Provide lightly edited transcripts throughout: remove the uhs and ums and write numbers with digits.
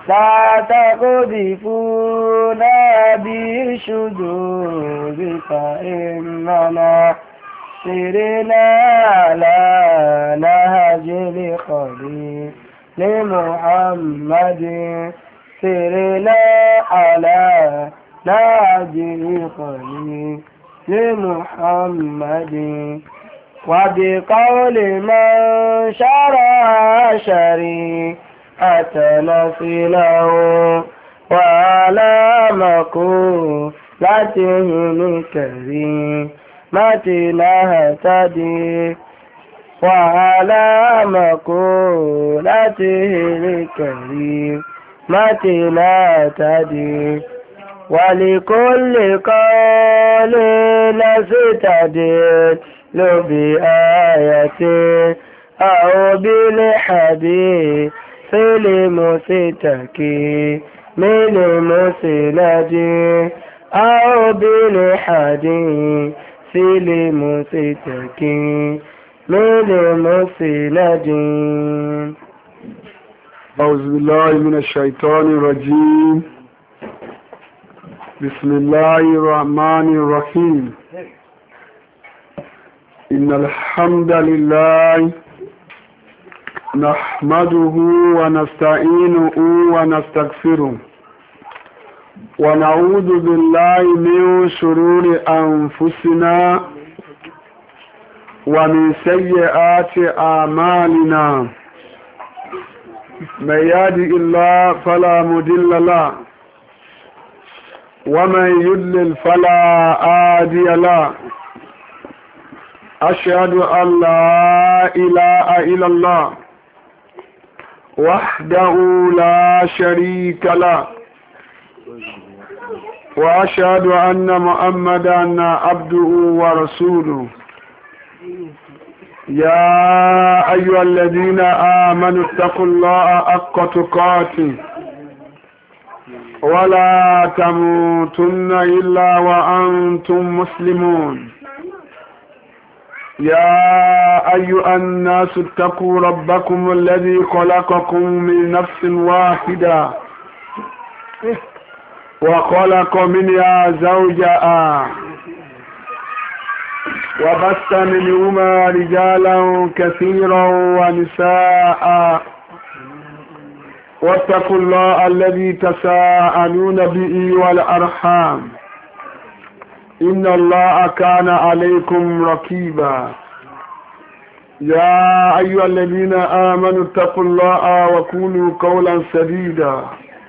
لا تقذفونا بالشذوذ فإننا سرنا على نهج الخليل لمحمد سرنا على نهج الخليل لمحمد وبقول من شرع شريعة نسله وعلى مقولته الكريمة نهتدي وعلى مقولته الكريمة نهتدي ولكل قول نستدل بآية أو بالحديث المستكي من المسند أو بالحديث المستكي من المسند. أعوذ بالله من الشيطان الرجيم. بسم الله الرحمن الرحيم. إن الحمد لله نحمده ونستعينه ونستغفره ونعوذ بالله من شرور أنفسنا ومن سيئات أعمالنا. من يهده الله فلا مضل له ومن يضلل فلا هادي له. أشهد أن لا إله إلا الله وحده لا شريك له وأشهد أن محمدا عبده ورسوله. يا أيها الذين آمنوا اتقوا الله حق تقاته ولا تموتن إلا وأنتم مسلمون. يا أيها الناس اتقوا ربكم الذي خلقكم من نفس واحدة وخلق منها زوجها وبث منهما رجالا كثيرا ونساء واتقوا الله الذي تساءلون به والأرحام إن الله كان عليكم رقيبا. يا أيها الذين آمنوا اتقوا الله وقولوا قولا سديدا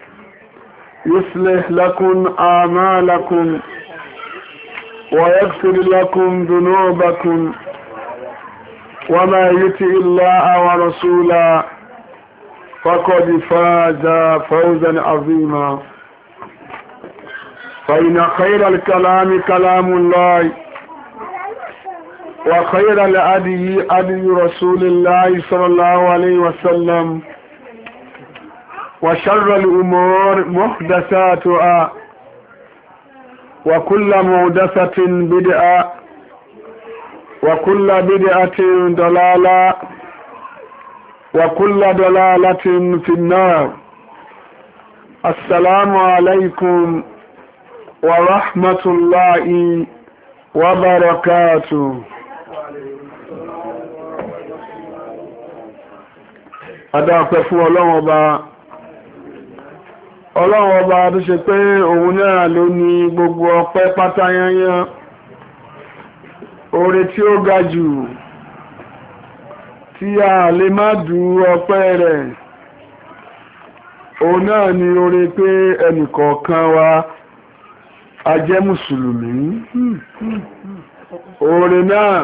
يصلح لكم أعمالكم ويغفر لكم ذنوبكم وما يطع الله ورسوله فقد فاز فوزا عظيما. فإن خير الكلام كلام الله وخير الهدي هدي رسول الله صلى الله عليه وسلم وشر الأمور محدثاتها وكل محدثة بدعة وكل بدعة ضلالة وكل ضلالة في النار. السلام عليكم ورحمة الله وبركاته. Adáfẹ́ fún Ọlọ́run ọba tó ṣe pé òun náà ló ní gbogbo ọpẹ́ pátáyányán. Oore tí ó ga jù tí a lè má dù ọpẹ́ rẹ̀, òun náà ni oore pé ẹnìkọ̀ọ̀kan wa a jẹ́ mùsùlùmí. Oore náà,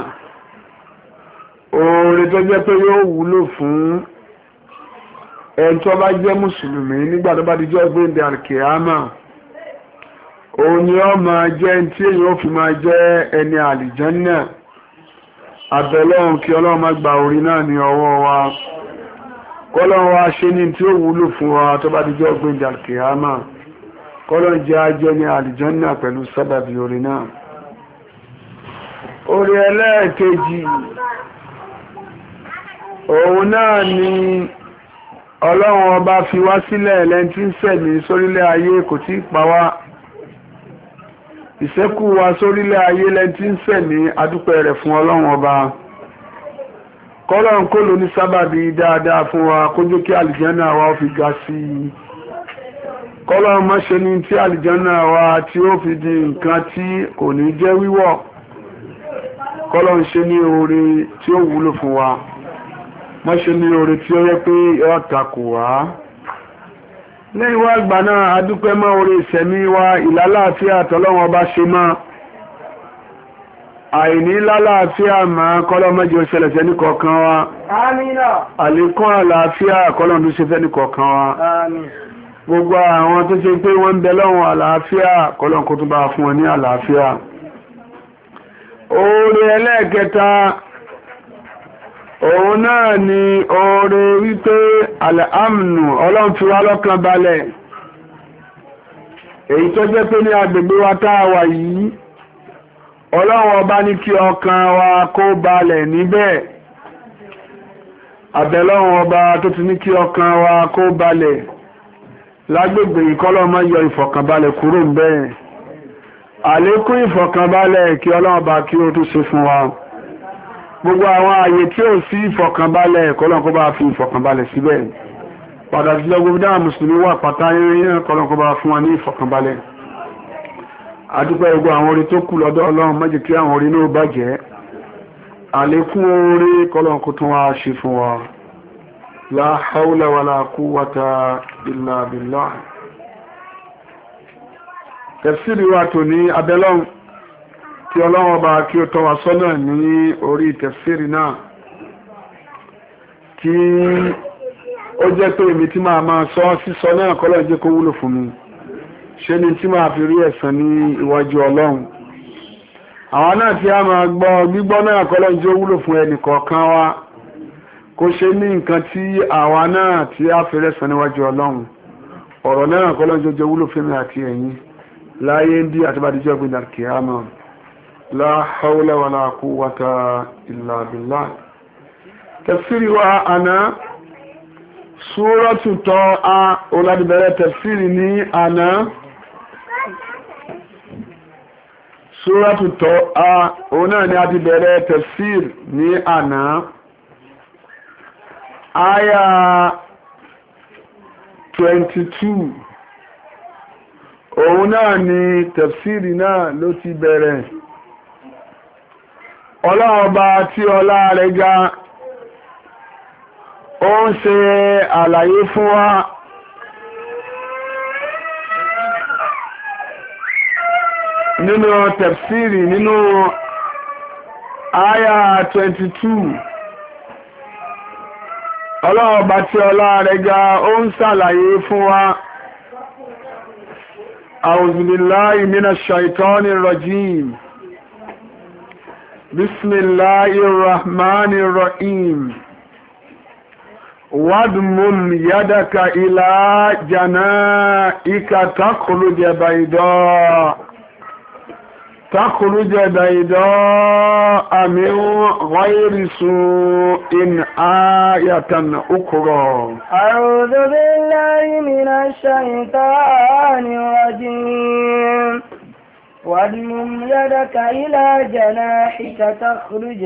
oore tó jẹ́ pé yóò wúlò fún ẹni tó bá jẹ́ mùsùlùmí nígbà tó bá di jọ́ gbéǹde àlùkìyámà. Òun ni ó máa jẹ́ tí èyí ó fi máa jẹ́ ẹni àlìjánnà. Àbẹ̀lọ́run kí Ọlọ́run má gba orí náà ní ọwọ́ wa, kọ́lọ́run wá ṣe ní tí ó wúlò fún wa tó bá di jọ́ gbéǹde àlùkìyámà. Kọ́lọ́run jẹ́ ajẹ́ ní àlìjánnà pẹ̀lú sábàbí orí náà. Orí ẹlẹ́ẹ̀kejì òun náà ni ọlọ́run ọba fi wá sílẹ̀ lẹ́ni tí ń ṣẹ̀mí sórílẹ̀ ayé kò tí ì pa wá ìṣẹ́kù wa sórílẹ̀ ayé lẹ́ni tí ń ṣẹ̀mí adúpẹ́ rẹ̀ fún ọlọ́run ọba kọ́lọ́run kó ló ní sábàbí dáadáa fún wa kó jẹ́ kí àlìjánà wa ó fi ga sí i kọ́lọ́run má ṣe ní tí àlìjánà wa tí ó fi di nǹkan tí kò ní jẹ́ wíwọ̀ kọ́lọ́run ṣe ní oore tí ó wúlò fún wa má ṣe ní oore tí ó yẹ pé yóò takò wá lẹ́yìn wá gbà náà adúpẹ́ mọ́ oore ìṣẹ̀mí wa ìlàláàfíà tọ́lọ́run ọba ṣe máa àìní lálàáfíà máa kọ́lọ́ mẹ́jọ ṣẹlẹ̀ sẹ́ni kọ̀ọ̀kan wa Àmín. àlékún àlàáfíà kọ́lọ́ tó ṣe fẹ́ni kọ̀ọ̀kan wa Àmín. gbogbo àwọn tó ṣe pé wọ́n ń bẹ lọ́wọ́ àlàáfíà kọ́lọ́ kó tó bá fún wọn ní àlàáfíà oore ẹlẹ́ẹ̀kẹta òun náà ni oore wípé àlàámùnù ọlọ́run fi wá lọ́kàn balẹ̀ èyí tó jẹ́ pé ní agbègbè wa tá a wà yìí ọlọ́run ọba ní kí ọkàn wa kó balẹ̀ níbẹ̀ àbẹ̀lọ́run ọba tó ti ní kí ọkàn wa kó balẹ̀ lágbègbè ìkọ́lọ́ máa yọ ìfọ̀kànbalẹ̀ kúrò ń bẹ́ẹ̀ àlékún ìfọ̀kànbalẹ̀ kí ọlọ́run ọba kí ó tún ṣe fún wa gbogbo àwọn ààyè tí ó sí ìfọ̀kànbalẹ̀ kọ́lọ́run kó bá fi ìfọ̀kànbalẹ̀ síbẹ̀ pàtàkì lọ gbogbo dáhà mùsùlùmí wà pátá yẹn kọ́lọ́run kó bá fún wa ní ìfọ̀kànbalẹ̀ adúpẹ́ gbogbo àwọn orí tó kù lọ́dọ̀ ọlọ́run má jẹ́ kí àwọn orí náà bàjẹ́ àlékún orí kọ́lọ́run kó tún wá ṣe fún wa la hawla wala quwwata illa billah tafsiri wa tó ní abẹ́lọ́run tí ọlọ́run ọba kí ó tọ́ wa sọ́nà ní orí tafsiri náà tí ó jẹ́ pé èmi tí máa sọ sísọ náà kọ́lọ́run jẹ́ kó wúlò fún mi ṣe ni tí máa fi rí ẹ̀san ní iwájú ọlọ́run àwọn náà tí a máa gbọ́ gbígbọ́ náà kọ́lọ́run jẹ́ wúlò fún ẹnì kọ̀ọ̀kan wa kó ṣe ní nǹkan tí àwa náà tí a fi rẹ̀san níwájú ọlọ́run ọ̀rọ̀ náà kọ́lọ́run jẹ́ wúlò fún mi àti ẹ̀yin láyé ń dí àtibádíjọ́ gbé dàkíyàmá la hawla wala quwwata illa billah tafsiri wa àná súrọ́tù tọ́ a oládìbẹ̀rẹ̀ tafsiri ní àná súrọ́tù tọ́ a òun náà ni a ti bẹ̀rẹ̀ tafsir ní àná àyà 22 òun náà ni tafsiri náà ló ti bẹ̀rẹ̀ ọlọ́ọ̀ba tí ọlá rẹ̀ ga ó ń ṣe àlàyé fún wa nínú tafsiri nínú àyà 22 ọlọ́ọ̀bá tí ọlá rẹ̀ ga ó ń ṣàlàyé fún wa a'udhu billahi minash shaitanir rajim bismillahir rahmanir rahim واضمم يدك إلى جنائك تخرج بيضاء من غير سوء آية أخرى أعوذ بالله من الشيطان الرجيم واضمم يدك إلى جناحك تخرج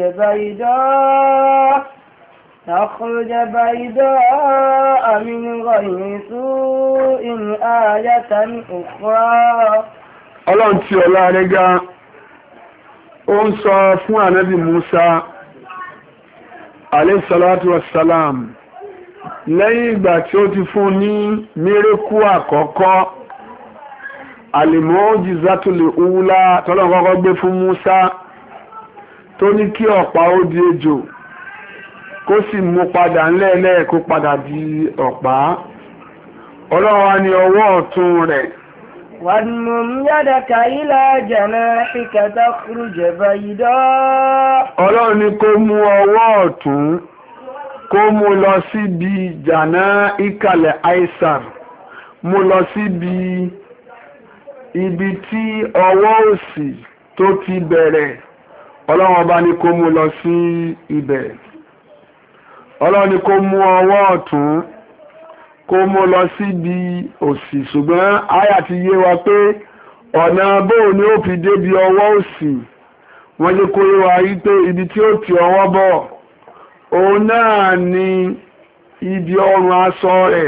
بيضاء من غير سوء آية أخرى ọlọ́run tí ọlá rẹ̀ ga ó ń sọ fún ànábì Musa alayhi salatu wassalam lẹ́yìn ìgbà tí ó ti fún ní mírèkù àkọ́kọ́ al-mu'jizatul ula tọ́lọ́run kọ́kọ́ gbé fún Musa tó ní kí ọ̀pá ó di ejò kó sì mú padà ńlẹ́ẹ̀lẹ́ kó padà di ọ̀pá ọlọ́run wá ní ọwọ́ ọ̀tún rẹ̀ واضمم يدك إلى جناحك تخرج بيضاء ọlọ́run ní kó mú ọwọ́ ọ̀tún kó mú lọ síbi jàná ìkàlẹ̀ aisar mú lọ síbi ibi tí ọwọ́ òsì tó ti bẹ̀rẹ̀ ọlọ́run ọba ní kó mú lọ sí ibẹ̀ ọlọ́run ní kó mú ọwọ́ ọ̀tún kó mú lọ síbi òsì ṣùgbọ́n àyà ti yé wa pé ọ̀nà bóò ni ó fi débi ọwọ́ òsì wọ́n jẹ́ kó yé wa rí pé ibi tí ó ti ọwọ́ bọ̀ òun náà ni ibi ọrùn aṣọ rẹ̀.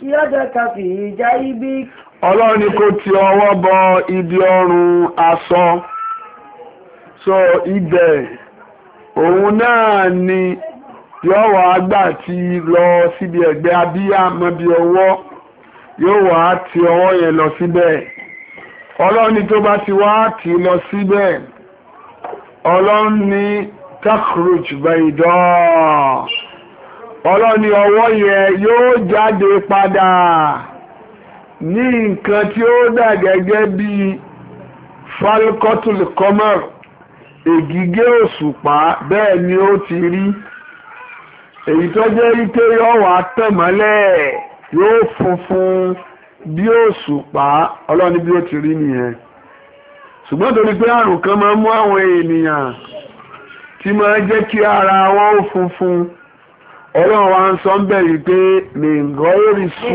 Ọlọ́run ni kó ti ọwọ́ bọ ibi ọrùn aṣọ. So ibẹ̀ òun náà ni yóò wá gbà tí lọ síbi ẹ̀gbẹ́ abíyá mọ́bí ọwọ́ yóò wá ti ọwọ́ yẹn lọ síbẹ̀. Ọlọ́run ni tó bá ti wá ti lọ síbẹ̀ Ọlọ́run ni takhruj bayda. Ọlọ́run ni ọwọ́ yẹn yóò jáde padà ní nǹkan tí ó dà gẹ́gẹ́ bí falqatul qamar, ègìgé òṣùpá, bẹ́ẹ̀ ni ó ti rí. Èyí tó jẹ́ wípé yóò wá tàn mọ́lẹ̀ yóò funfun bí òṣùpá. Ọlọ́run ní bí ó ti rí nìyẹn. Ṣùgbọ́n torí pé àrùn kan máa ń mú àwọn ènìyàn tí máa jẹ́ kí ara wọn ó funfun, Ọlọ́run wa ń sọ ń bẹ̀rẹ̀ pé mìngọ́ ìrìsú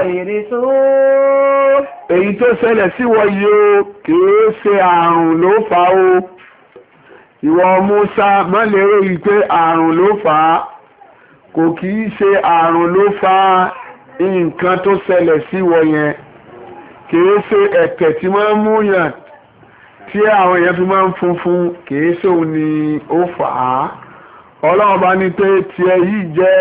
èyí tó ṣẹlẹ̀ sí wọ yìí ó kìí ṣe àrùn ló fà ó. Ìwọ Mùsá má lérò yìí pé àrùn ló fà á, kò kìí ṣe àrùn ló fà nǹkan tó ṣẹlẹ̀ sí wọ yẹn, kìí ṣe ẹ̀tẹ̀ tí máa ń múyàn tí àwọn èèyàn fi máa ń funfun, kìí ṣe òun ni ó fà á. Ọlọ́run bá ní pé tí ẹ yìí jẹ́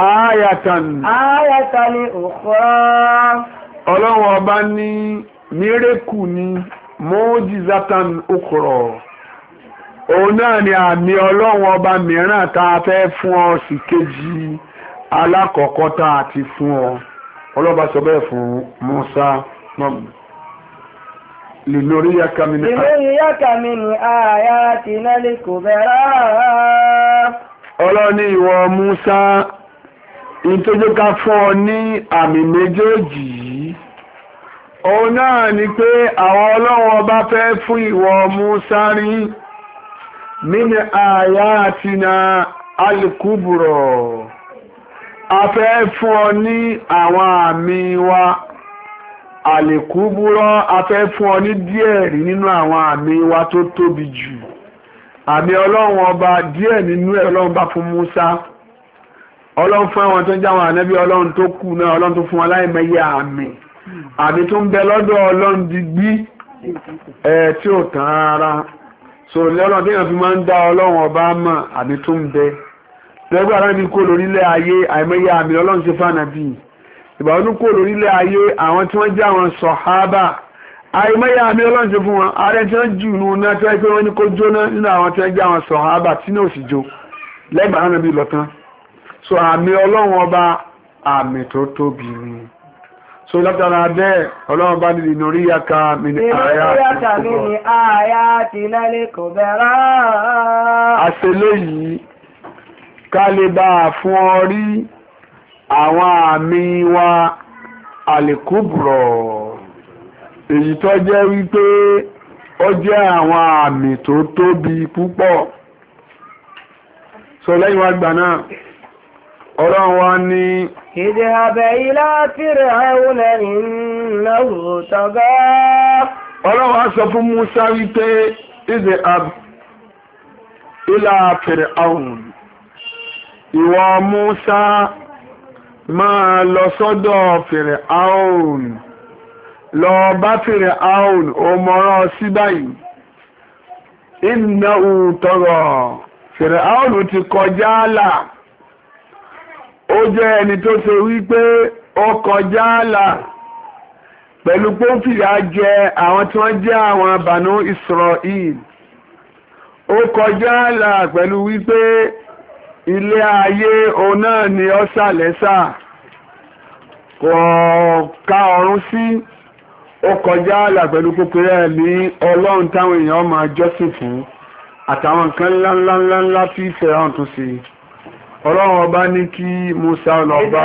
áyàtàn ukhra. Ọlọ́run ọba ní mírèkù ní mọ́jízátàn ukhra. Òun náà ni àmì Ọlọ́run ọba mìíràn tá a fẹ́ fún ọ sí kejì alákọ̀ọ́kọ́ tá a ti fún ọ. Ọlọ́run bá sọ bẹ́ẹ̀ fún Mùsá لنريك من آياتنا الكبرى. Ọlọ́ni ìwọ Mùsá, in tó jẹ́ ká fún ọ ní àmì méjèèjì yìí, òun náà ni pé àwọn Ọlọ́run ọba fẹ́ fún ìwọ Mùsá rí min ayatina al-kubra. A fẹ́ fún ọ ní àwọn àmì wa àlèkúbúrọ́, a fẹ́ fún ọ ní díẹ̀ rí nínú àwọn àmì wa tó tóbi jù. Àmì Ọlọ́run ọba díẹ̀ nínú ẹ̀ Ọlọ́run bá fún Mùsá. Ọlọ́run fún àwọn tó ń jáwọn ànábì Ọlọ́run tó kù náà, Ọlọ́run tó fún aláìmọye àmì. Àmì tó ń bẹ lọ́dọ̀ Ọlọ́run digbí tí ò tán rárá. So Ọlọ́run tí èèyàn fi máa ń dá Ọlọ́run ọba mọ̀, àmì tó ń bẹ. Lẹ́gbẹ́ àrán ibi kó lórílẹ̀ ayé àìmọye àmì Ọlọ́run ṣe fánàbí. Ìbàwọn kó lórílẹ̀ ayé àwọn tí wọ́n jẹ́ àwọn sọ̀hábà àìmọye àmì Ọlọ́run ṣe fún wọn. Ààrẹ tí wọ́n jù nù náà tí wọ́n pé wọ́n ní kó jóná nínú àwọn tí wọ́n jẹ́ àwọn sọ̀hábà tí náà sì jó lẹ́gbàá náà bí lọ́tán. So àmì Ọlọ́run ọba àmì tó tóbi ni. So látara bẹ́ẹ̀ Ọlọ́run bá nílì lórí yàká mi ní àyà tí lálẹ́ kò bẹ̀rẹ̀. Àṣẹlẹ̀ yìí ká lè bá fún ọ rí àwọn àmì wa àlèkúbùrọ̀, èyí tó jẹ́ wípé ó jẹ́ àwọn àmì tó tóbi púpọ̀. So lẹ́yìn wá gbà náà Ọlọ́run wá ní idhhab ila fir'auna innahu tagha. Ọlọ́run wá sọ fún Mùsá wípé idhhab ila fir'auna, ìwọ Mùsá máa lọ sọ́dọ̀ Fìràáùn, lọ bá Fìràáùn, ó mọ̀rọ̀ sí báyìí. Innahu tagha, Fìràáùn ti kọjá àlà. Ó jẹ́ ẹni tó ṣe wípé ó kọjá àlà pẹ̀lú pé ó fìyà jẹ àwọn tí wọ́n jẹ́ àwọn Banu Israel. Ó kọjá àlà pẹ̀lú wípé ilé ayé òun náà ni ó sàlẹ́sà, kò ká ọ̀run sí. Ó kọjá àlà pẹ̀lú púpẹ̀rẹ̀ ní Ọlọ́run táwọn èèyàn máa jọ́sìn fún àtàwọn nǹkan ńláńláńlá tí Fáráò tún sí. Ọlọ́run ọba ní kí Mùsá lọ bá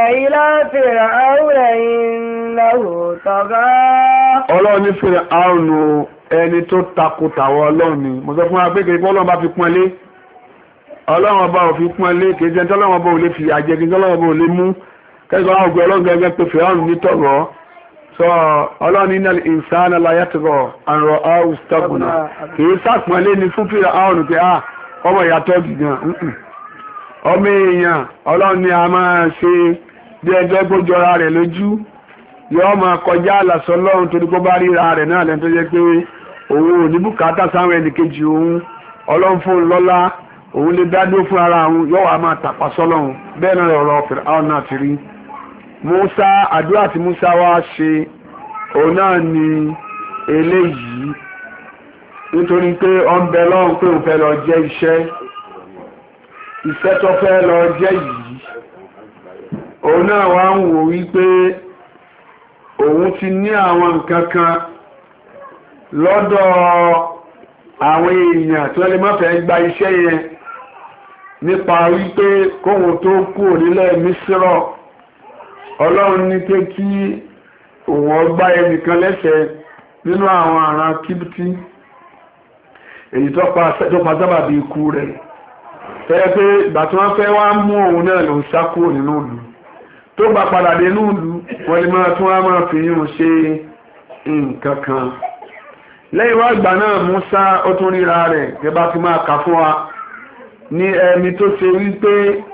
Ọlọ́run ní Fáráò ẹni tó takòtàwọ̀ Ọlọ́run ni. Mo sọ fún wa pé kìí pọ́ Ọlọ́run bá fi pọ́nlé, Ọlọ́run ọba ò fi pọ́nlé, kìí jẹ́ tọ́lọ́run ọba ò lè fi àjẹ́, kìí tọ́lọ́run ọba ò lè mú. kẹ́sìkọ́ àwọn ògbé ọlọ́run gẹ́gẹ́ pé fìràwùn nítọ̀rọ̀ sọ ọlọ́run innal insana la yatgha an ra'ahu istaghna kìí sàpọ́nlé ní fún fìràwùn pé ọmọ ìyàtọ̀ gígan ọmọ èèyàn ọlọ́run ni a máa ṣe bí ẹjọ́ gbójọra rẹ̀ lójú yọ́ máa kọjá àlàsọ ọlọ́run torí kó bá ríra rẹ̀ náà lẹ́nu tó jẹ́ pé òun ò ní bùkátà sáwọn ẹnìkejì òun ọlọ́run fún lọ́lá òun lè dádó fún ara òun yọ́ wà máa tàpá sọ́lọ́run bẹ́ẹ̀ náà ọ̀rọ̀ Fíráúnù náà ti rí Mùsá àdúrà tí Mùsá wá ṣe òun náà ni eléyìí nítorí pé ó ń bẹ lọ́run pé òun fẹ́ lọ jẹ́ iṣẹ́ tó fẹ́ lọ jẹ́ yìí òun náà wá ń wò wípé òun ti ní àwọn nǹkan kan lọ́dọ̀ àwọn èèyàn tí wọ́n lè má fẹ́ gba iṣẹ́ yẹn nípa wípé kóhun tó kú nílẹ̀ Mísírọ̀ ọlọ́run ní pé kí òun ọgbá ẹnìkan lẹ́sẹ̀ nínú àwọn ará Kíbítì èyí tó pa sábàbí ikú rẹ̀ fẹ́ pé ìgbà tí wọ́n fẹ́ wá mú òun náà ló ń sá kúrò nínú ìlú tó bá padà dé ní ìlú wọ́n lè máa tún wá máa fi yún ṣe nǹkan kan lẹ́yìn wá ìgbà náà Mùsá ó tún ríra rẹ̀ gẹ́bá ti máa kà fún wa ní ẹni tó ṣe wípé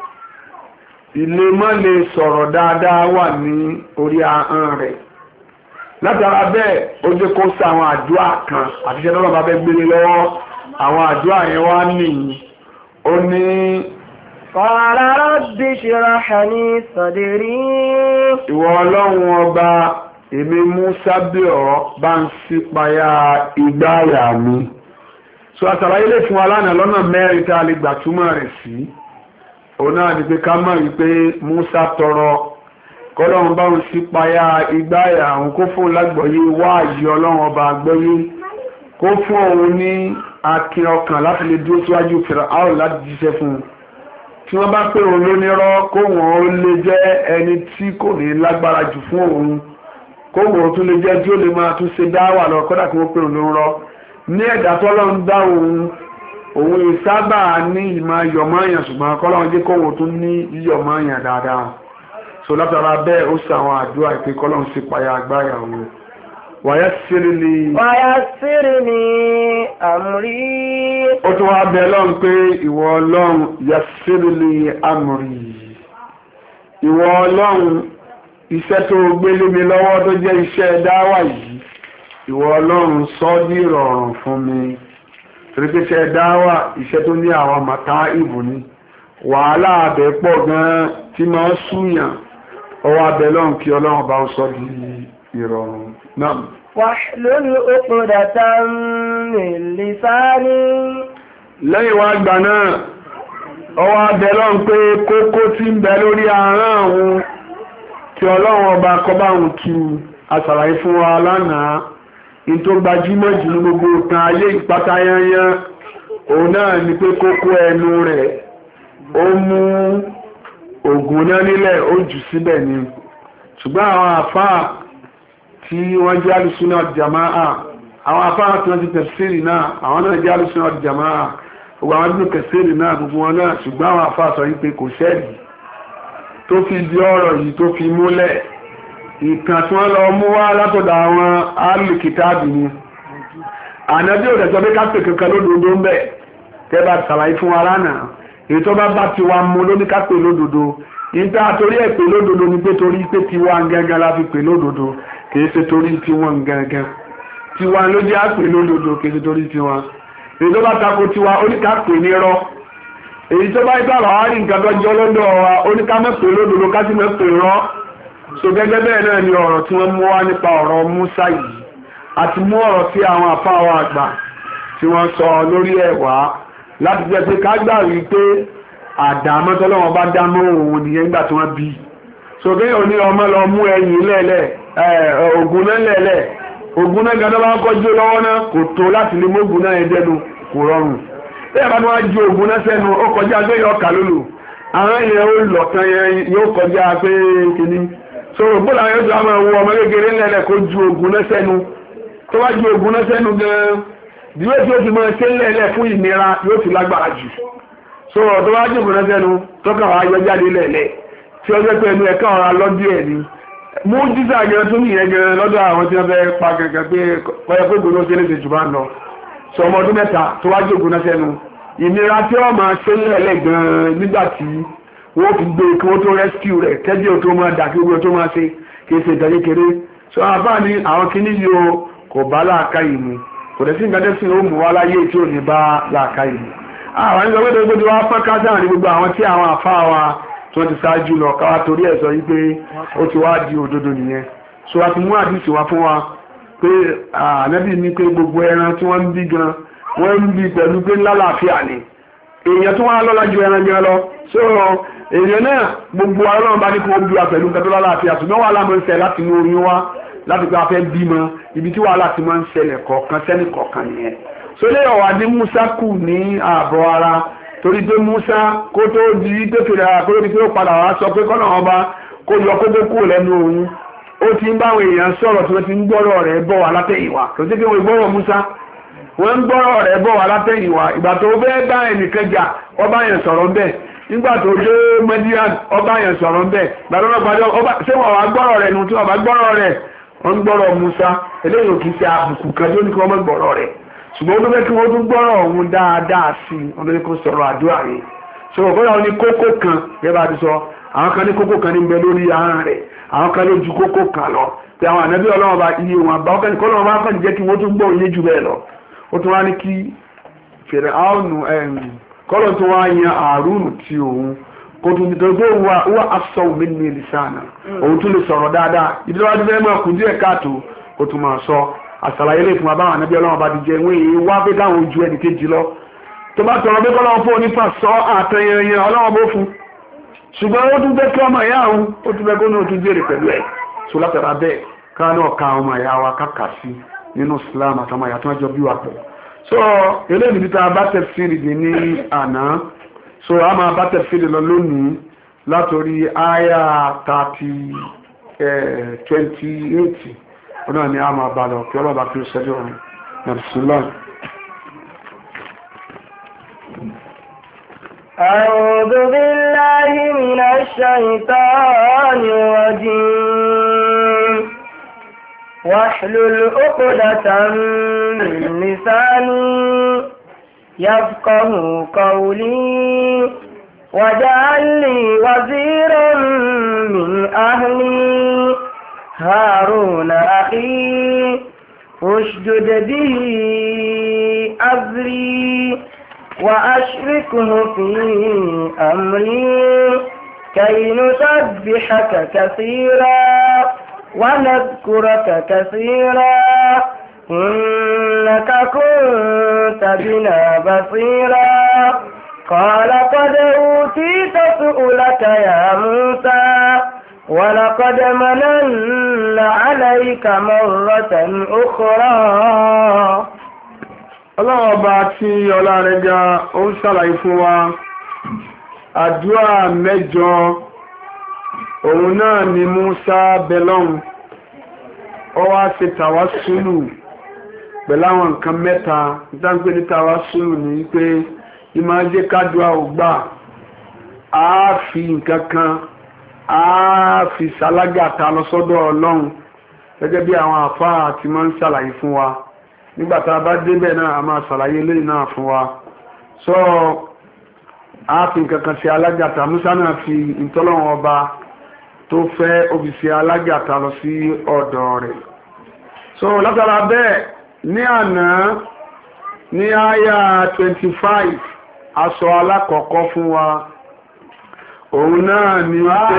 ilé mọ́ lè sọ̀rọ̀ dáadáa wà ní orí ahọ́n rẹ̀ látara bẹ́ẹ̀ ó jẹ́ kó sa àwọn àdúrà kan àti iṣẹ́ tọ́lọ́ bá fẹ́ gbélé lọ́wọ́ àwọn àdúrà yẹn wá nìyí ó ní qala rabbi shrah li sadri ìwọ ọlọ́run ọba èmi Mùsá bí ọ bá ń ṣípayá ìgbáyà mi so àtàlàyé lè fún wa lánàá lọ́nà mẹ́rin tá a lè gbà túmọ̀ rẹ̀ sí òun náà ni pé ká mọ̀ wípé Mùsá tọrọ kọ́lọ́run bá ń ṣípayá ìgbáyà òun kó fún lágbọ̀ọ́yé wáàyí ọlọ́run ọba àgbọ́yé kó fún òun ní akin ọkàn láti lè dúró síwájú Fáráò láti jíṣẹ́ fún un tí wọ́n bá pè òun lónírọ́ kó wọ́n ó lè jẹ́ ẹni tí kò ní lágbára jù fún òun kó wọ́n tún lè jẹ́ tí ó lè máa tún ṣe dáwà lọ kódà kí wọ́n pè òun lónírọ́ ní ẹ̀dá tọ́lọ́run dá òun ìsábà ní ìmọ̀ yọ̀mọ́yàn ṣùgbọ́n kọ́lọ́run jẹ́ kó wọ́n tún ní yíyọ̀mọ́yàn dáadáa so látara bẹ́ẹ̀ ó sàwọn àdúrà ìpè kọ́lọ́run sí payá agbáyà òun ويسر لي أمري ó tún wá bẹ̀ lọ́n pé ìwọ ọlọ́run yassir li amri ìwọ ọlọ́run iṣẹ́ tó gbélé mi lọ́wọ́ tó jẹ́ iṣẹ́ dáwà yìí ìwọ ọlọ́run sọ di ìrọ̀rùn fún mi torí pé iṣẹ́ dáwà iṣẹ́ tó ní àwọn màtá ìbò ní wàhálà abẹ pọ̀ gan-an tí máa ń súyàn ọwọ́ abẹ lọ́n kí ọlọ́run bá sọ di ìrọ̀rùn náà. Wahlul uqdatan min lisani. Lẹ́yìn wá gbà náà ọwọ́ abẹ lọ́n pé kókó tí ń bẹ lórí ahọ́n òun tí ọlọ́run ọba kọba òun tu àṣàlàyé fún wa lánàá ní tó gbajúmọ̀ jù ní gbogbo ìtàn ayé ìpátá yányán òun náà ni pé kókó ẹnu rẹ̀ ó mú ògùn náà nílẹ̀ ó jù síbẹ̀ ni ṣùgbọ́n àwọn àfáà tí wọ́n jẹ́ alùsùnà jama'a àwọn afárá tí wọ́n ti tafsiri náà àwọn náà jẹ́ alùsùnà jama'a gbogbo àwọn nínú tafsiri náà gbogbo wọn náà ṣùgbọ́n àwọn afárá sọ wípé kò sẹ́ẹ̀lì tó fi di ọ̀rọ̀ yìí tó fi múlẹ̀ ìtàn tí wọ́n lọ mú wá látọ̀dọ̀ àwọn alùkìtàbì ni ànábí ò dẹ̀jọ́ pé ká pè kankan lódodo ń bẹ̀ tẹ́ bá ṣàlàyé fún wa lánàá èyí tó bá ti wá mú lóní ká pè lódodo nígbà torí ẹ̀ pè lódodo ni pé torí pé tiwa gángan la fi pè lódodo kìí ṣe torí tiwọn gángan tiwa ló jẹ́ àpè lódodo kìí ṣe torí tiwọn èyí tó bá tako tiwa oníkàpè nírọ́ èyí tó bá ìgbà wàá rí nǹkan tó jọ lọ́dọ̀ wa oníkàmẹ́pè lódodo ká sì mẹ́pè rọ́ so gẹ́gẹ́ bẹ́ẹ̀ náà ni ọ̀rọ̀ tí wọ́n mú wá nípa ọ̀rọ̀ Mùsá yìí àti mú ọ̀rọ̀ tí àwọn àfáwà àgbà tí wọ́n sọ lórí ẹ̀ wá láti jẹ́ pé ká gbà rí pé àdámọ́ tọ́lọ́wọ́n bá dámọ́ òun nìyẹn nígbà tí wọ́n bí so kéèyàn ò ní ọmọ lọ mú ẹyìn lẹ́lẹ̀ ògùn náà lẹ́lẹ̀ ògùn náà gàdọ́ bá ń kọjú lọ́wọ́ náà kò tó láti lè mógùn náà yẹn dẹnu kò rọrùn bẹ́ẹ̀ bá ní wọ́n á ju ògùn náà sẹ́nu ó kọjá pé yọ ọkà lólu àwọn yẹn ó lọ tán yẹn yóò kọjá pé kìíní so bó làwọn yóò tó àwọn ọmọ ọmọ kékeré lẹ́lẹ̀ kó ju ògùn náà sẹ́nu tó bá ju ògùn náà sẹ́nu gan-an bí yóò tí ó fi máa ṣe lẹ́lẹ̀ fún ìnira yóò ti lágbára jù so tó bá ju ògùn náà sẹ́nu tó kàn wá yọ jáde lẹ́lẹ̀ tí ó jẹ́ pé ẹnu ẹ̀ka ọ̀rọ̀ alọ́dí ẹ̀ ni mú jísà gẹ́gẹ́ tó nìyẹn gẹ́gẹ́ lọ́dọ̀ àwọn tí wọ́n fẹ́ pa gẹ́gẹ́ pé kọ́yẹ́ pé gbóná ṣe léṣe jù bá ń lọ sọ ọmọ ọdún mẹ́ta tó wá jókòó náà sẹ́nu ìnira tí wọ́n máa ṣe lẹ́lẹ̀ gan-an nígbà tí wọ́n fi gbé kí wọ́n tó rescue rẹ̀ kẹ́jì ò tó máa dà kí wọ́n tó máa ṣe kì í ṣe ìtàn kékeré sọ àbá ní àwọn kinní yìí o kò bá láàká yìí mu kò dẹ̀ sí nǹkan tẹ́sí ó mú wá láyé tí ò ní bá láàká yìí mu àwọn ìgbà wẹ́dẹ̀ gbogbo wa fọ́n ká sáà ní gbogbo àwọn tí àwọn àfá wa tí wọ́n ti ṣáájú lọ káwá torí ẹ̀ sọ yí pé ó ti wá di òdodo nìyẹn so a ti mú àdìsí wá fún wa pé ànábì ní pé gbogbo ẹran tí wọ́n ń bí gan wọ́n ń bí pẹ̀lú pé lálàáfíà ni èèyàn tó wá lọ́la ju ẹran gan lọ so èèyàn náà gbogbo ọlọ́run bá ní kó bí wa pẹ̀lú nǹkan tó lálàáfíà ṣùgbọ́n wà láàmú ń ṣe láti inú oyún wá láti pé a fẹ́ bímọ ibi tí wàhálà ti máa ń ṣẹlẹ̀ kọ̀ọ̀kan sẹ́nì kọ̀ọ̀kan nìyẹn so lè ọ̀wà dé Musa kù ní ààbọ̀ ara torí pé Musa kó tó di pé fèrè ara kó tó di pé ó padà wá sọ pé kọ́nà ọba kó yọ kókó kúrò lẹ́nu òun ó ti ń báwọn èèyàn sọ̀rọ̀ tí wọ́n ti ń gbọ́rọ̀ rẹ̀ bọ̀ wá látẹ̀yìnwá kò sí pé wọ́n gbọ́rọ̀ Musa wọ́n ń gbọ́rọ̀ rẹ̀ bọ̀ wá látẹ̀yìnwá ìgbà tó fẹ́ bá ẹnìkan jà ọba yẹn sọ̀rọ̀ bẹ́ẹ̀ nígbà tó dé Madian ọba yẹn sọ̀rọ̀ bẹ́ẹ̀ gbàdúrà gbàdúrà ọba ṣé wọ́n wá gbọ́rọ̀ rẹ̀ nù tí wọ́n bá gbọ́rọ̀ rẹ̀ wọ́n gbọ́rọ̀ Musa eléyìí ò kì í ṣe àbùkù kan tó ní kí wọ́n mọ̀ gbọ́rọ̀ rẹ̀ ṣùgbọ́n ó fẹ́ kí wọ́n tún gbọ́rọ̀ ọ̀hún dáadáa sí i wọ́n fẹ́ kó sọ̀rọ̀ àdúrà rẹ̀ sọ̀rọ̀ bóyá wọn ní kókó kan yẹ́ bá ti sọ àwọn kan ní kókó kan ní bẹ lórí ahọ́n rẹ̀ àwọn kan ló ju kókó kan lọ pé àwọn ànábì Ọlọ́run bá iye wọn bá ọkàn kọ́ lọ́wọ́ bá kàn jẹ́ kí wọ́n tún gbọ́ iye jù bẹ́ẹ̀ lọ ó tún wá ní kí fèrè áwọnù kọ́lọ̀ tó wá yan àrùn tí òun kó tún ní tó wá aṣọ òmìn ní ìlísànà òun tún lè sọ̀rọ̀ dáadáa ìdílé wájú fẹ́ máa kù díẹ̀ káàtó kó tún máa sọ àṣàlàyé lè fún wa báwọn ànábì Ọlọ́run bá ti jẹ ìwé yìí wá pé káwọn ojú ẹnì kejì lọ tó bá tọrọ pé kọ́lọ́run fún onífà sọ àtẹyẹyẹ Ọlọ́run bó fún ṣùgbọ́n ó tún bẹ́ kí ọmọ ìyá òun ó tún bẹ́ kó ní òtún jèrè pẹ̀lú ẹ̀ tó látara bẹ́ẹ̀ ká náà ka ọmọ ìyá wa kákà sí nínú Islam àtàwọn ìyá tó wájọ bí wa pẹ̀ so eléyìí níbi tá a bá tẹ̀síìrì dé ní àná so a máa bá tẹ̀síìrì lọ lónìí látòrí àyà 28 ọ̀nà ni a máa bá lọ kí ọlọ́ba kí ó ṣẹ́jọ́ rẹ̀ nàbìsílọ́ọ̀. أعوذ بالله من الشيطان الرجيم واحلل عقدة من لساني يفقه قولي واجعل لي وزيرا من أهلي هارون أخي اشدد به أزري وأشركه في أمري كي نسبحك كثيرا ونذكرك كثيرا إنك كنت بنا بصيرا قال قد أوتيت سؤلك يا موسى ولقد مننا عليك مرة أخرى. Ọlọ́run ọba tí ọlá rẹ̀ ga ó ń ṣàlàyé fún wa àdúrà mẹ́jọ òun náà ni Musa belong ó wá ṣe tàwásùlù pẹ̀lú àwọn nǹkan mẹ́ta ìtàǹpé ní tàwásùlù ní pé ìmọ̀ jẹ́ kádùá ò gbà á fi nǹkan kan á fi ṣalágàtà lọ sọ́dọ̀ Ọlọ́run gẹ́gẹ́ bí àwọn àfáà ti máa ń ṣàlàyé fún wa nígbàtà bá débẹ̀ náà a máa ṣàlàyé lẹ́yìn náà fún wa so a fi nǹkankan sí alágàtà Musa náà fi ìtọ́lọ́wọ́n ọba tó fẹ́ òbísí alágàtà lọ sí ọ̀dọ̀ rẹ̀ so látara bẹ́ẹ̀ ní àná ní àyà 25 aṣọ alákọ̀ọ́kọ́ fún wa òun náà ni wípé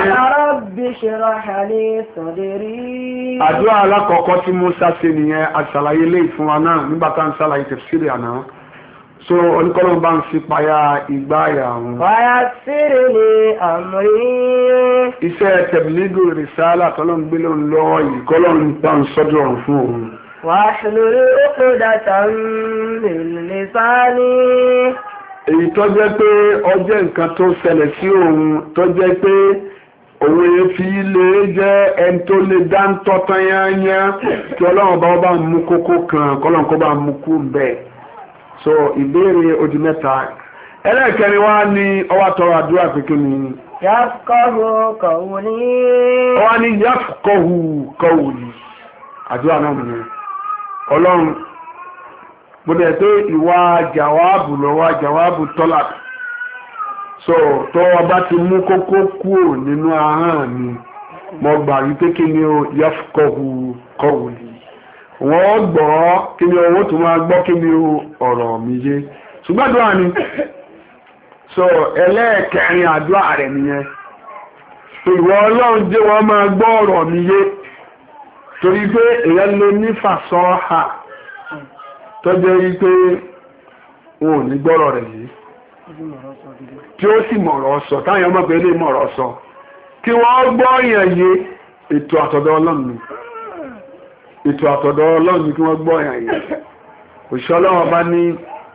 àdúrà alákọ̀ọ́kọ́ tí Musa ṣe nìyẹn àṣàlàyé lè fún wa náà nígbàtà ń ṣàlàyé tafsiri àná so oníkọ́lọ̀ bá ń fi payá ìgbà àyà wọn. wáyà sírí ni àmì. iṣẹ́ tẹ̀bílígù rìsálà tọ́lọ́ ń gbé lóun lọ́wọ́ yìí kọ́lọ́ ń bá ń sọ́dọ̀ ọ̀run fún òun. wahlul uqdatan min lisani. èyí tó jẹ́ pé ọjọ́ nǹkan tó ṣẹlẹ̀ sí òun tó jẹ́ pé òun èéfì lè jẹ́ ẹni tó lè dáńtọ́ tán yányá kí ọlọ́run bá mú kókó kan kọ́lọ́run kó bá mú kú bẹ́ẹ̀ so ìbéèrè odi mẹ́ta ẹlẹ́ẹ̀kẹrin wá ní ọwọ́ àtọrọ àdúrà pínpín ní yafqahu qawli. wọ́n ní yafqahu qawli àdúrà náà nìyẹn. ọlọ́run gbọ́dọ̀ pé ìwà jàwáàbù lọ́wọ́ jàwáàbù tọ́lá so tó ọba ti mú kókó kúrò nínú ahọ́n mi mo gbà wípé kí ni o yafqahu qawli wọ́n gbọ́ kí ni owó tó máa gbọ́ kí ni ọ̀rọ̀ mi yé ṣùgbọ́n àdúrà ni so ẹlẹ́ẹ̀kẹrin àdúrà rẹ̀ nìyẹn ìwọ ọlọ́run jẹ́ wọ́n máa gbọ́ ọ̀rọ̀ mi yé torí pé èèyàn lè ní fàṣọ́hà tó jẹ́ wípé wọn ò ní gbọ́rọ̀ rẹ̀ yìí tí ó sì mọ̀rọ̀ sọ táyọ̀ mọ̀ pé lè mọ̀rọ̀ sọ kí wọ́n gbọ́ yẹn yé ètò àtọ̀dọ̀ ọlọ́run ni ètò àtọ̀dọ̀ ọlọ́run ni kí wọ́n gbọ́ yẹn yé òṣìṣẹ́ ọlọ́run bá ní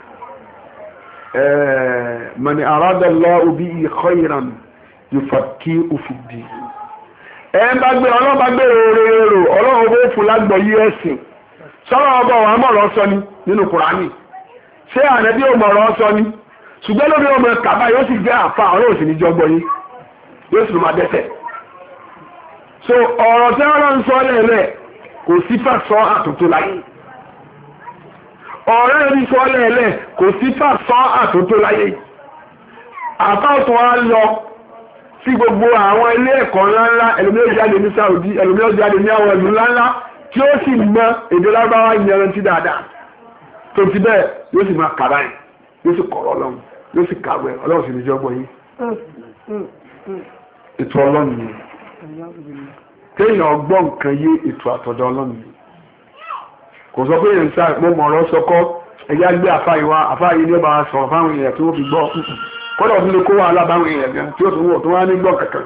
man aradallahu bihi khayran yufaqihu fid-din bá gbé ọlọ́run bá gbé rèrò ọlọ́run bó fún lágbọ̀ yí ẹ̀sìn sọ́rọ̀ ọba wà mọ̀rọ̀ sọ ni nínú Kùránì ṣé ànẹ́bí ò mọ̀rọ̀ sọ ni ṣùgbọ́n lórí ọmọ kàbá yóò sì jẹ́ àfa ọlọ́run sì ní jọgbọ́ yí yóò sì máa dẹ́sẹ̀ so ọ̀rọ̀ tí wọ́n ń sọ lẹ́lẹ̀ kò sí fàṣọ àtúntò láyé ọ̀rẹ́ rí sọ lẹ́lẹ̀ kò sí fàṣọ àtúntò láyé àtàtún wa lọ sí gbogbo àwọn ilé ẹ̀kọ́ ńláńlá ẹlòmíràn jáde ní Saudi ẹlòmíràn jáde ní àwọn ìlú ńláńlá tí ó sì mọ èdè lágbára ìyẹrantí dáadáa tó ti bẹ́ẹ̀ yóò sì máa kàrá ẹ̀ yóò sì kọ̀rọ̀ ọlọ́run yóò sì kàwé ọlọ́run sì ní jọ́gbọ́ yìí ètò ọlọ́run ni kéèyàn gbọ́ nǹkan yé ètò àtọ̀dọ̀ ọlọ́run ni kò sọ pé èèyàn sáà mo mọ̀ọ́rọ́ sọkọ́ ẹ̀yà gbé àfáàyè ní ọba sọ̀rọ̀ fáwọn èèyàn tí wọ́n fi gbọ́ kọ́dọ̀ ọdún lè kó wà alábáwọn èèyàn gan tí ó tún wọ̀ tó wá ní gbọ́ kankan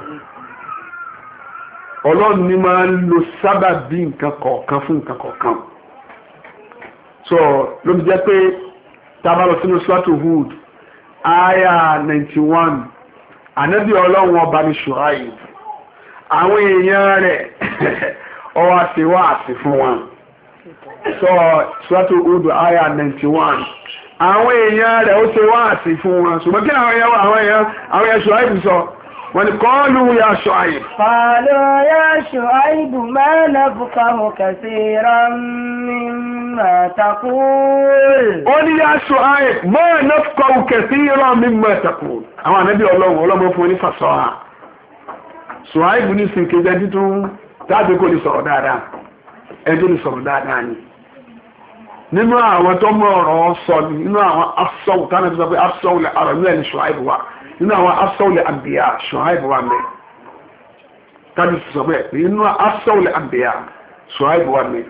ọlọ́run ní máa ń lo sábàbí nǹkan kọ̀ọ̀kan fún nǹkan kọ̀ọ̀kan so ló fi jẹ́ pé tábà lọ sínú swatu Hud aya 91 ànábì ọlọ́run ọba ní Ṣuaib àwọn èèyàn rẹ̀ ọwọ́ àṣewà àṣì fún wọn so swatu Hud aya 91 àwọn èèyàn rẹ̀ ó ṣe wá àṣì fún wọn ṣùgbọ́n kí àwọn èèyàn Ṣuaib sọ wọ́n ní qalu ya Ṣuaib. qalu ya Ṣuaib ma nafqahu kathiran mimma taqul. ó ní ya Ṣuaib ma nafqahu kathiran mimma taqul. àwọn ànábì ọlọ́run fún ní fàṣọ́hà. Ṣuaib ní sìnkè jẹ́ títún tábí kò ní sọ̀rọ̀ dáadáa ẹjọ́ ní sọ̀rọ̀ dáadáa ni. nínú àwọn tó mọ̀ ọ̀rọ̀ sọ ni nínú àwọn afsọ́wù tánà tó sọ pé afsọ́wù lè àrọ̀ nílẹ̀ ní Ṣuaib wà nínú àwọn afsọ́wùlẹ̀ àbíyà Ṣuaib wà mẹ́ kájú sọ pé nínú afsọ́wùlẹ̀ àbíyà Ṣuaib wà mẹ́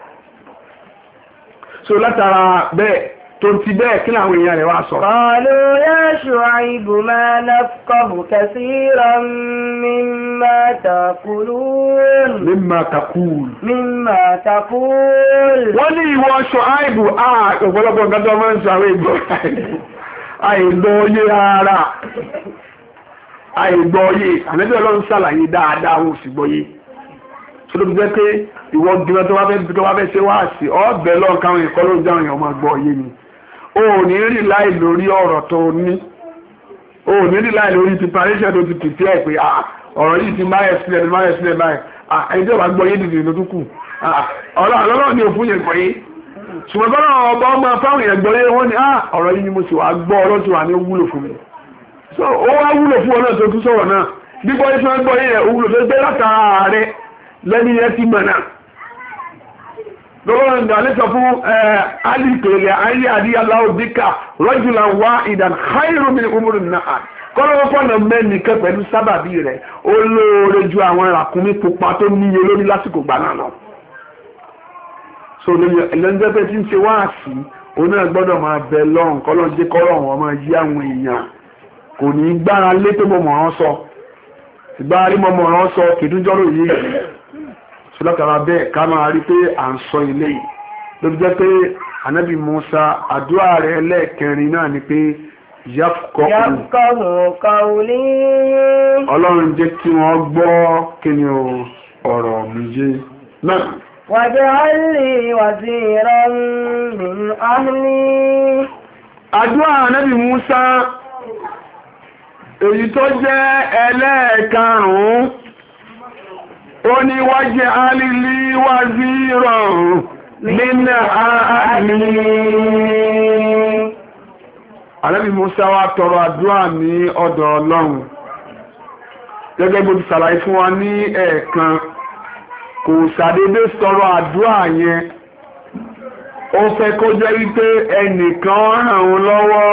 so látara bẹ́ẹ̀ tó ti bẹ́ẹ̀ kí láwọn èèyàn rẹ̀ wá sọ. qalu ya Ṣuaib ma nafqahu kathiran mimma taqulun. mimma taqul. wọ́n ní ìwọ Ṣuaib ọ̀pọ̀lọpọ̀ nǹkan tó máa ń sọ àwọn ìgbọ́ àìgbọ́yé ara àìgbọ́yé àmẹ́bí ọlọ́run ṣàlàyé dáadáa ó sì gbọ́yé tó ló fi jẹ́ pé ìwọ gbìyànjú tó wá fẹ́ ṣe wá sí ọ̀bẹ̀ lọ́n káwọn ẹ̀kọ́ ló ń jáwọn èèyàn máa gbọ́yé ni o ò ní rí láì lórí ọ̀rọ̀ tó ní o ò ní rí láì lórí preparation tó ti pìtì ẹ̀ pé ọ̀rọ̀ yìí ti máa ẹ̀sílẹ̀ báyìí ẹni tí ó bá gbọ́yé dìde ló tún kù ọlọ́run ni òfin yẹn gbọ́yé ṣùgbọ́n bọ́nà ọba ọmọ fáwọn èèyàn gbọ́lé wọ́n ní ọ̀rọ̀ yìí ni mo sì wá gbọ́ ọ̀rọ̀ tí wà ní wúlò fún mi so ó wá wúlò fún ọ̀nà tó tún sọ̀rọ̀ náà bí bọ́ ìfẹ́ gbọ́ yìí rẹ̀ wúlò tó gbé látara rẹ̀ lẹ́ni yẹn ti mọ̀ náà lọ́wọ́ ìgbà lẹ́sọ̀ fún alìpèlè ayé àdíyàlá òdíkà rọ́jùlá wá ìdàn khairu min umuri náà kọ́lọ́wọ́ fọ́nà mẹ́nìkẹ́ pẹ̀lú sábàbí rẹ̀ ó lóore ju àwọn ràkúnmí pupa tó níye lórí lásìkò gbà náà lọ so ẹlẹ́njẹ́pẹ́ tí ń ṣe wá sí oní ẹgbọ́dọ̀ máa bẹ lọ́rùn kọ́lọ́ jẹ́ kọ́rọ̀ wọn máa yí àwọn èèyàn kò ní gbára lé tó mọ̀ mọ̀rán sọ ìgbára lé mọ̀ mọ̀rán sọ kìdúnjọ́rò yìí ṣùlọ́kàrà bẹ́ẹ̀ ká máa rí pé à ń sọ ilé yìí ló fi jẹ́ pé ànábì Mùsá àdúrà rẹ̀ ẹlẹ́ẹ̀kẹrin náà ni pé yafqahu qawli. ọlọ́run jẹ́ kí wọ́n gbọ́ kí ni ọ̀rọ̀ mi yé náà. واجعل لي وزيرا من أهلي. àdúrà Ànábì Mùsá èyí tó jẹ́ ẹlẹ́ẹ̀karùn-ún ó ní wájẹ́ alìlí waziran min ahli. Ànábì Mùsá wá tọrọ àdúrà ní ọ̀dọ̀ Ọlọ́run gẹ́gẹ́ bó ti ṣàlàyé fún wa ní ẹ̀ẹ̀kan, kò ṣàdédé tọrọ àdúrà yẹn, ó fẹ́ kó jẹ́ wípé ẹnìkan ràn òun lọ́wọ́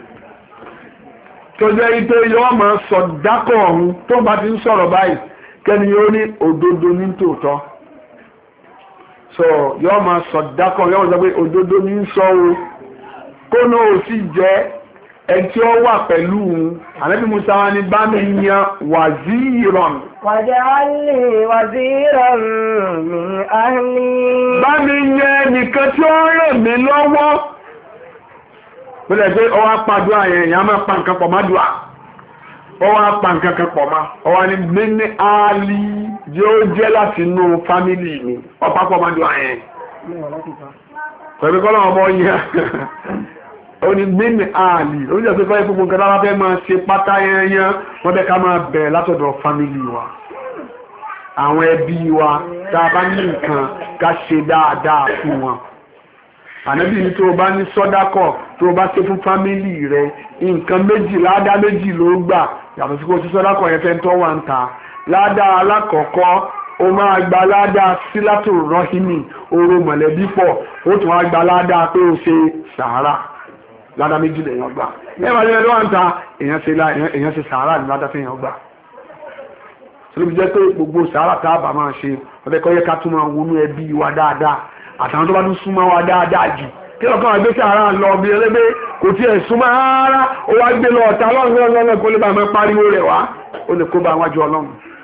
tó jẹ́ wípé yọ́ máa sọ dákọ̀ ọ̀hún tó bá ti ń sọ̀rọ̀ báyìí kẹ́ni yóò ní òdodo ní tòótọ́, so yọ́ máa sọ dákọ̀ yọ́ máa sọ pé òdodo ní sọ o kó náà ó sì jẹ́ ẹni tí ó wà pẹ̀lú Ànábì Mùsá wá ní bá mi yan wàzíran. waj'alni waziran min ahli. Bá mi yan nìkan tí ó ràn mí lọ́wọ́. Bílẹ̀ pé ọwá pàdúrà yẹn, ìyá máa pa nǹkan pọ̀ má dùà. Ọwá pa nǹkan kan pọ̀ má. Ọwá ní min ahli yóò jẹ́ láti inú fámílì mi. Ọ̀pá pọ̀ má dùà yẹn. Pẹ̀lú kọ́lọ́ ọmọ yẹn. Ó ní mímì ààlì, ó jẹ́ pé fẹ́ fún nǹkan lára fẹ́ máa ṣe pátá yẹnyẹn, wọ́n bẹ́ ká máa bẹ̀rẹ̀ látọ̀dọ̀ fámílì wa. Àwọn ẹbí wa, tá a bá ní nǹkan ká ṣe dáadáa fún wọn. Ànábì ní tó bá ní sọ́dákọ̀, tó bá ṣe fún fámílì rẹ̀, nǹkan méjì, ládá méjì ló gbà, yàtọ̀ sí kó sí sọ́dákọ̀ yẹn fẹ́ tọ́ wà ń ta. Ládá alákọ̀ọ́kọ́, ó máa gba ládá sílátò rọ́hìmì, oró mọ̀lẹ́bí pọ̀, ó tún wá gba ládá pé ó ṣe sàárà. Ládá méjì lèyàn gbà. Mẹ́wàá lẹ́yìn ló wà ń ta èèyàn ṣe sàárà ní ládá fẹ́yàn gbà. Sọlọ́bí jẹ́ pé gbogbo sàárà tá a bá máa ṣe ọ̀fẹ́kọ́ yẹ ká tún máa wọnú ẹbí wa dáadáa àtàwọn tó bá tún súnmọ́ wa dáadáa jù. Kí ọkàn àgbé sàárà lọ bí ẹlẹ́gbẹ́ kò tiẹ̀ súnmọ́ rárá ó wá gbé lọ ọ̀tá lọ́nà kó lè bá máa pariwo rẹ̀ wá ó lè kó bá wájú Ọlọ́run.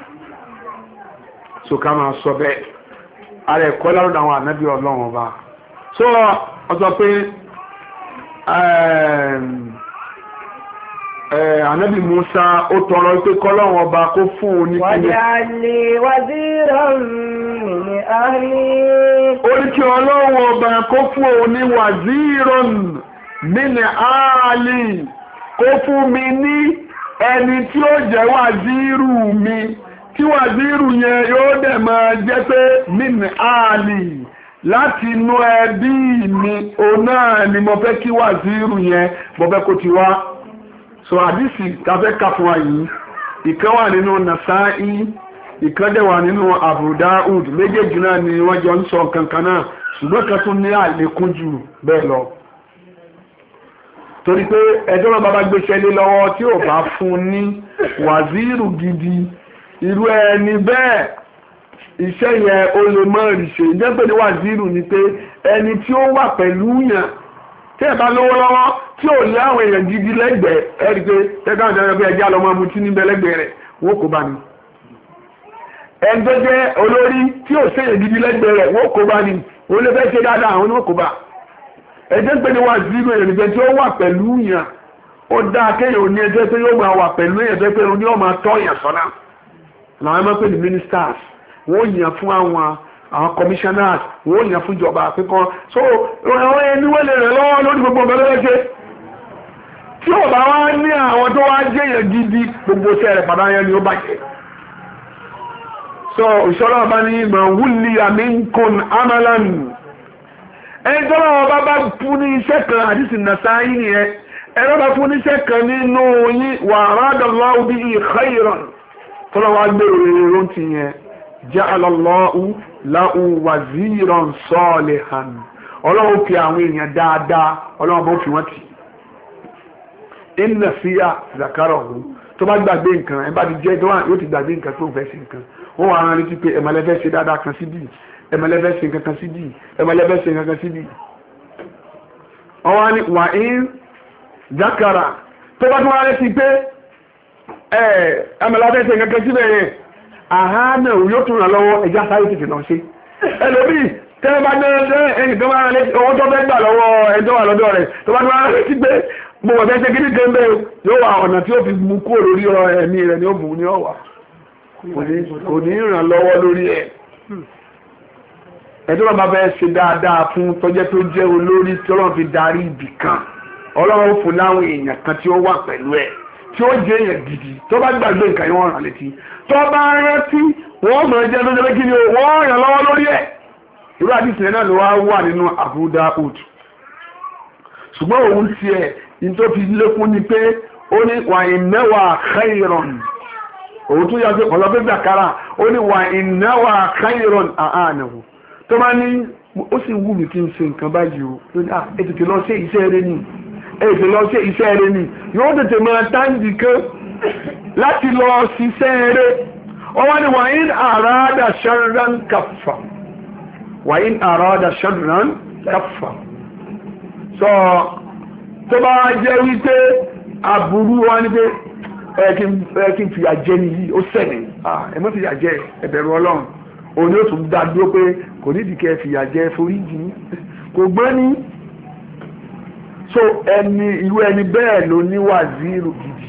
So ká máa sọ bẹ́ẹ̀ ara ẹ̀kọ́ lárúdà àwọn ànábì Ọlọ́run ọba. So ọ sọ pé Ànábì Mùsá ó tọrọ pé kọ́lọ́run ọba kó fún un ní kíni. waj'alni waziran min ahli. Ó ní kí Ọlọ́run ọba kó fún un ní waziran min ahli, kó fún mi ní ẹni tí ó jẹ́ wàzírù mi, tí wàzírù yẹn yóò dẹ̀ máa jẹ́ pé min ahli, láti inú ẹbí mi, òun náà ni mo fẹ́ kí wàzírù yẹn mo fẹ́ kó ti wá. So àdìsí tafẹ́ ká fún wa yìí, ìkan wà nínú Nasa'i, ìkan dẹ̀ wà nínú Abu Daud, méjèèjì náà ni wọ́n jọ ń sọ kankan náà, ṣùgbọ́n kan tún ní àlékún jù bẹ́ẹ̀ lọ. Torí pé ẹjọ́ náà bàbá gbéṣẹ́ lé lọ́wọ́ tí ò bá fún ní wàzírù gidi, irú ẹni bẹ́ẹ̀ iṣẹ́ yẹn ó lè mọ́ ìrìṣe. Ìjẹ́pẹ̀ ní wàzírù ni pé ẹni tí ó wà pẹ̀lú yàn tí ẹ bá lówó lọ́wọ́ tí ò lé àwọn èèyàn gidi lẹ́gbẹ̀ẹ́ ẹ̀rí pé ẹgbẹ́ àwọn ẹgbẹ́ ẹjẹ́ àlọ́mọ amutí níbẹ̀ lẹ́gbẹ̀ẹ́ rẹ̀ wọ́n kò bá ní. ẹni tó jẹ́ olórí tí ò séyàn gidi lẹ́gbẹ̀ẹ́ rẹ̀ wọ́n kò bá ní. wọ́n lè fẹ́ ṣe dáadáa àwọn oníwọ̀n kò bá. ẹjẹ́ pé ní wàzírù èèyàn níbẹ̀ tí ó wà pẹ̀lú yàn ó dáa kéèyàn ò ní ẹjẹ́ pé yóò máa wà pẹ̀lú èèyàn tó pé ó ní ó máa tọ́ yàn sọ́nà. làwọn ẹgbẹ́ pé ní ministers wọ́n yàn fún àwọn commissioners wọ́n yàn fún ìjọba àpínkọ́. So àwọn ẹni wọ́n lè rẹ̀ lọ́wọ́ lórí gbogbo ọ̀bẹ̀ lọ́wọ́ tí ó bá wá ní àwọn tó wá jẹ́yàn gidi gbogbo sẹ́rẹ̀ padà yẹn ni ó bàjẹ́. So ìṣọ́lá ọba ní ìmọ̀ wúlì minkum amalan, ẹni tó lọ́wọ́ bá fún ní iṣẹ́ kan àdìsí Nasa'i nìyẹn, ẹni bá fún ní iṣẹ́ kan nínú yín wa aradallahu bihi khayran tó lọ́wọ́ gbèrò èrò ti yẹn ja'ala Allahu lahu waziran salihan, Ọlọ́run fi àwọn èèyàn dáadáa Ọlọ́run bó fi wọ́n tì. Inna fiya zakarahu, tó bá gbàgbé nǹkan ẹ bá ti jẹ́ tó wà yóò ti gbàgbé nǹkan tó fẹ́ ṣe nǹkan, wọ́n wà rán létí pé ẹ̀mọ̀lẹ́fẹ́ ṣe dáadáa kan síbí, ẹ̀mọ̀lẹ́fẹ́ ṣe nǹkan kan síbí, ẹ̀mọ̀lẹ́fẹ́ ṣe nǹkan kan síbí. Ọwọ́ ni wà ń zakara tó bá tún wá létí pé ẹ̀mọ̀lẹ́fẹ́ ṣe nǹkan kan síbẹ̀ yẹn àhánà yóò tún ràn lọ́wọ́ ẹjá sáré tètè náà ṣe. Ẹlòmíì tẹ́lẹ̀ bá dẹ́rẹ́ ẹni tó bá rán létí owó tó fẹ́ gbà lọ́wọ́ ẹjọ́ wà lọ́dọ̀ rẹ̀ tó bá tún rán létí pé mo wọ̀ fẹ́ ṣe kí ní gẹ́gẹ́ yóò wà ọ̀nà tí ó fi mú kúrò lórí ẹ̀mí rẹ̀ ni ó bù ní ọ̀wà kò ní ràn lọ́wọ́ lórí ẹ̀. ẹjọ́ bá fẹ́ ṣe dáadáa fún tọ́jẹ́ tó jẹ́ olórí tí Ọlọ́run fi darí ibì kan, Ọlọ́run fún láwọn èèyàn kan tí ó wà pẹ̀lú ẹ̀ tí ó jẹ́ èèyàn gidi tó bá gbàgbé nǹkan yẹn wọ́n rán létí tó bá rántí wọ́n mọ̀ jẹ́ lójọ́ pé kí ni wọ́n ràn lọ́wọ́ lórí ẹ̀ irú àdìsí náà ló wà nínú Abu Daud ṣùgbọ́n òun tiẹ̀ ní tó fi lékún ni pé ó ní wà ìnáwà khairon òun tún yà sí ọ̀lọ́pẹ́ gbàkárà ó ní wà ìnáwà khairon àánàwò tó bá ní ó sì wù mí kí n ṣe nǹkan báyìí o ètùtù lọ sí iṣẹ́ rẹ ni ètùtù lọ sí iṣẹ́ rẹ ni yóò tètè máa táǹdì kan láti lọ ṣiṣẹ́ rẹ ọwọ́ ni wà in àràádà sharran kaffa wà in àràádà sharran kaffa sọ tó bá jẹ́ wípé aburú wa ní pé ẹ kí n fìyà jẹ nìyí ó sẹ́ni ẹ má fìyà jẹ ẹ bẹ̀rù Ọlọ́run òun ni ó tún dá dúró pé kò nídìí kẹ́ fìyà jẹ foríjì kò gbé ní so irú ẹni bẹ́ẹ̀ ló ní wàzírù gidi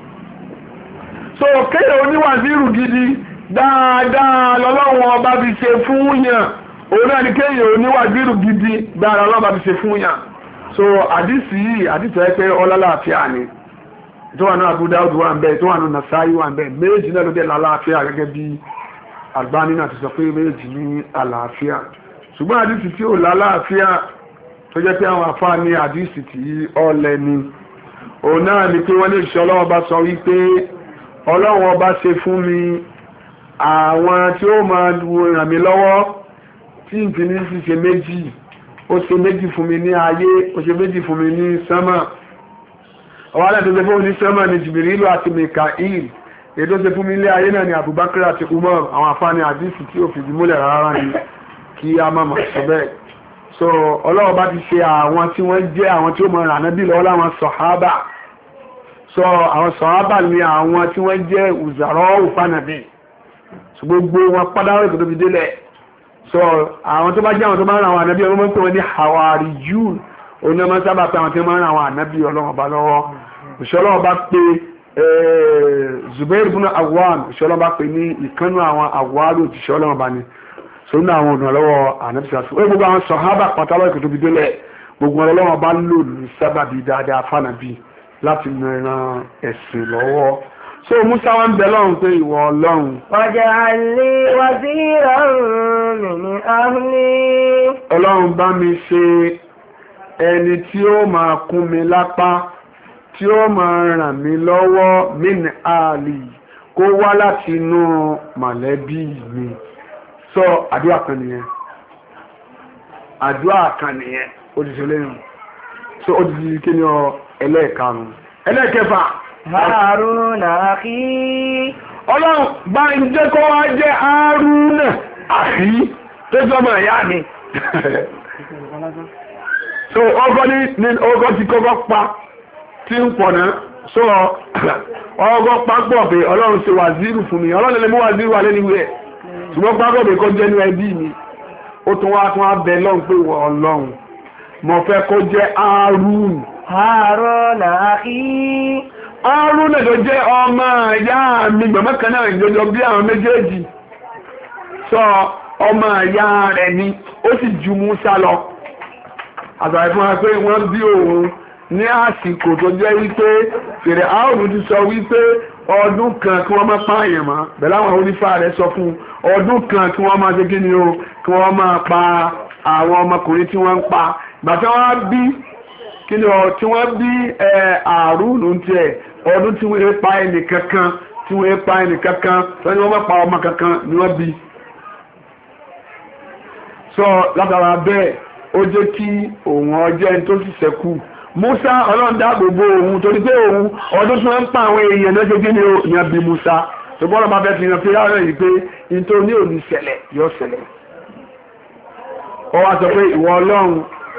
so kéèyàn oníwàzírù gidi dáadáa lọ́lọ́wọ́n ọba fi ṣe fún yàn òun náà ni kéèyàn oníwàzírù gidi dáadáa lọ́lọ́wọ́n ọba fi ṣe fún yàn so àdìsí yìí àdìsí ẹ pé ọlọ́láàfíà ni tó wà ní Abu Dawud wà ń bẹ tó wà ní Nasa'i wà ń bẹ méjì náà ló dé lálàáfíà gẹ́gẹ́ bí Albani náà ti sọ pé méjì ní àlàáfíà ṣùgbọ́n àdìsí tí ò lálàáfíà tó jẹ́ pé àwọn afá ní àdìsí tí ọlẹ ni òun náà ni pé wọ́n lè ṣe Ọlọ́run bá sọ wípé Ọlọ́run ọba ṣe fún mi àwọn tí ó máa ràn mí lọ́wọ́ tí ìpínlẹ̀ sì ṣe méjì ó ṣe méjì fún mi ní ayé ó ṣe méjì fún mi ní sánmà ọwọ́lẹ̀ tó ṣe fún mi ní sánmà ní Jìbìrìlù àti Mikail èdè ṣe fún mi ní ayé náà ni Abubakar àti Umar àwọn afáàní àdìsí tí ó fìdí múlẹ̀ rárá ni kí a má máa sọ bẹ́ẹ̀ so Ọlọ́run bá ti ṣe àwọn tí wọ́n jẹ́ àwọn tí ó mọ Ànábì lọ́wọ́ láwọn sọ̀hábà so àwọn sọ̀hábà ni àwọn tí wọ́n jẹ́ ùzàrọ̀ òfànàbì so gbogbo wọn pádáwọ̀ èkó tó fi délẹ̀ so àwọn tó bá jẹ́ àwọn tó máa ń ra àwọn ànábì ọlọ́mọ pé wọ́n ní hawariyun oní ọmọ sábà pé àwọn tó máa ń ra àwọn ànábì ọlọ́mọ bá lọ́wọ́ òṣèlọ́wọ́ bá pé Zubair ibn Awwam òṣèlọ́wọ́ bá pé ní ìkánú àwọn àwárò òṣìṣẹ́ ọlọ́mọ bá ní so ní àwọn olùrànlọ́wọ́ ànábì sàṣù ó gbogbo àwọn sọ̀hábà pátáwọ̀ èkó tó fi délẹ̀ gbogbo ọlọ́mọ bá lò ní sábàbí dáadáa fànàbí láti ran ẹ̀sìn lọ́wọ́ so Musa wọn bẹ lọ́run pé ìwọ Ọlọ́run waj'al li waziran min ahli Ọlọ́run bá mi ṣe ẹni tí ó máa kún mi lápá tí ó máa ràn mí lọ́wọ́ min ahli kó wá láti inú mọ̀lẹ́bí mi so àdúrà kan nìyẹn ó ti ṣe lẹ́yìn so ó ti di kí ni ẹlẹ́ẹ̀karùn-ún ẹlẹ́ẹ̀kẹfà Haruna akhi Ọlọ́run bá ń jẹ́ kó wá jẹ́ Haruna akhi tó jọmọ̀ ìyá mi so ọgọ́ ní ọgọ́ ti kọ́kọ́ pa tí ń pọ̀ náà so ọgọ́ pápọ̀ pé Ọlọ́run ṣe wàzírù fún mi Ọlọ́run lè mú wàzírù wà lẹ́nu ẹ̀ ṣùgbọ́n pápọ̀ pé kọ́ jẹ́ ní ẹbí mi ó tún wá bẹ lọ́run pé wọ Ọlọ́run mo fẹ́ kó jẹ́ Haruna akhi Haruna tó jẹ́ ọmọ ìyá mi gbọ̀mọ́ kan náà ìjọjọ bí àwọn méjèèjì sọ ọmọ ìyá rẹ̀ ni ó sì ju Musa lọ àtàrí fún wa pé wọ́n bí òun ní àsìkò tó jẹ́ wípé fèrè áòrùn ti sọ wípé ọdún kan kí wọ́n máa pààyàn mọ́ bẹ̀lá àwọn onífà rẹ̀ sọ fún ọdún kan kí wọ́n máa ṣe kí ni o kí wọ́n máa pa àwọn ọmọkùnrin tí wọ́n ń pa gbàtí wọ́n bí kí ni ọ tí wọ́n bí àrùn tiẹ̀ ọdún tí wọ́n pa ẹnì kankan tí wọ́n pa ẹnì kankan tí wọ́n bá pa ọmọ kankan ni wọ́n bí sọ látara bẹ́ẹ̀ ó jẹ́ kí òun ọjọ́ ẹni tó sì ṣẹ́kù Musa Ọlọ́run dáàbòbò òun torí pé òun ọdún tí wọ́n ń pa àwọn èèyàn lọ́jọ́ kí ni ó yàn bí Musa tó bọ́lá máa fẹ́ fi hàn fíra rẹ̀ yìí pé nítorí ní òní ṣẹlẹ̀ yóò ṣẹlẹ̀ ó wá sọ pé ìwọ Ọlọ́run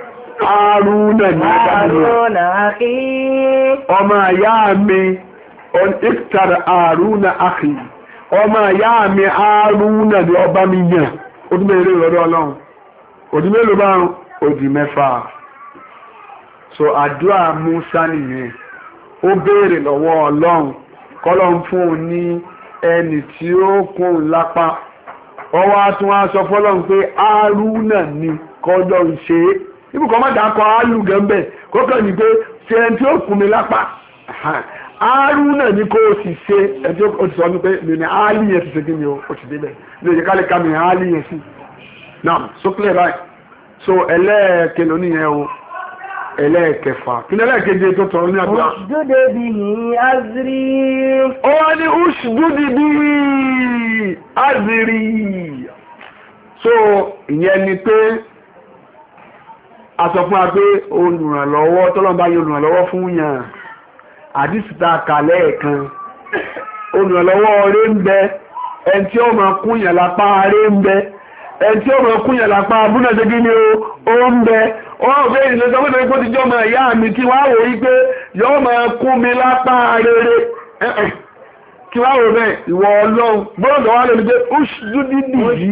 Haruna akhi ọmọ ìyá mi ìtàrà Haruna akhi ọmọ ìyá mi Haruna ni ọba mi yàn ó tún bẹ̀rẹ̀ ìrọ̀dọ̀ Ọlọ́run òdì mélòó bá òdì mẹ́fà so àdúrà Musa nìyẹn ó béèrè lọ́wọ́ Ọlọ́run kọ́lọ́run fún un ní ẹni tí ó kún un lápá ọwọ́ tún wá sọ fọ́lọ́run pé Haruna ni kọ́jọ́ ń ṣe é ibùkọ́ má dákọ̀ áálù gẹ́mbẹ̀ kókàn ní pé ṣe ẹni tí ó kún mi lápá Haruna ní kó o sì ṣe ẹjọ́ o ti sọ ní pé mi ní áálì yẹn ti ṣe kí ni o ti débẹ̀ ní òye kálí ká mi áálì yẹn sí náà sókè báyìí so ẹlẹ́ẹ̀kẹ́ lónìí yẹn o ẹlẹ́ẹ̀kẹfà kí ni ẹlẹ́ẹ̀keje tó tọrọ ní àdúrà. Ushdud bihi azri. ó wá ní ushdud bihi azri so ìyẹn ni pé a sọ fún wa pé olùrànlọ́wọ́ tọ́lọ́mbá yóò olùrànlọ́wọ́ fún yàn àdìsíta kàlẹ́ ẹ̀kan olùrànlọ́wọ́ rẹ̀ ń bẹ ẹni tí ó máa kúnyàn lápá rẹ̀ ń bẹ ẹni tí ó máa kúnyàn lápá abúlé ṣe kí ni ó ń bẹ wọ́n fẹ́ ìlú sọ pé kó ti jọ́ máa yá mi kí wá wò yí pé yọ́ máa kún mi lápá rere kí wá wò bẹ́ẹ̀ ìwọ ọlọ́run gbọ́dọ̀ wá lónìí pé ushdud bihi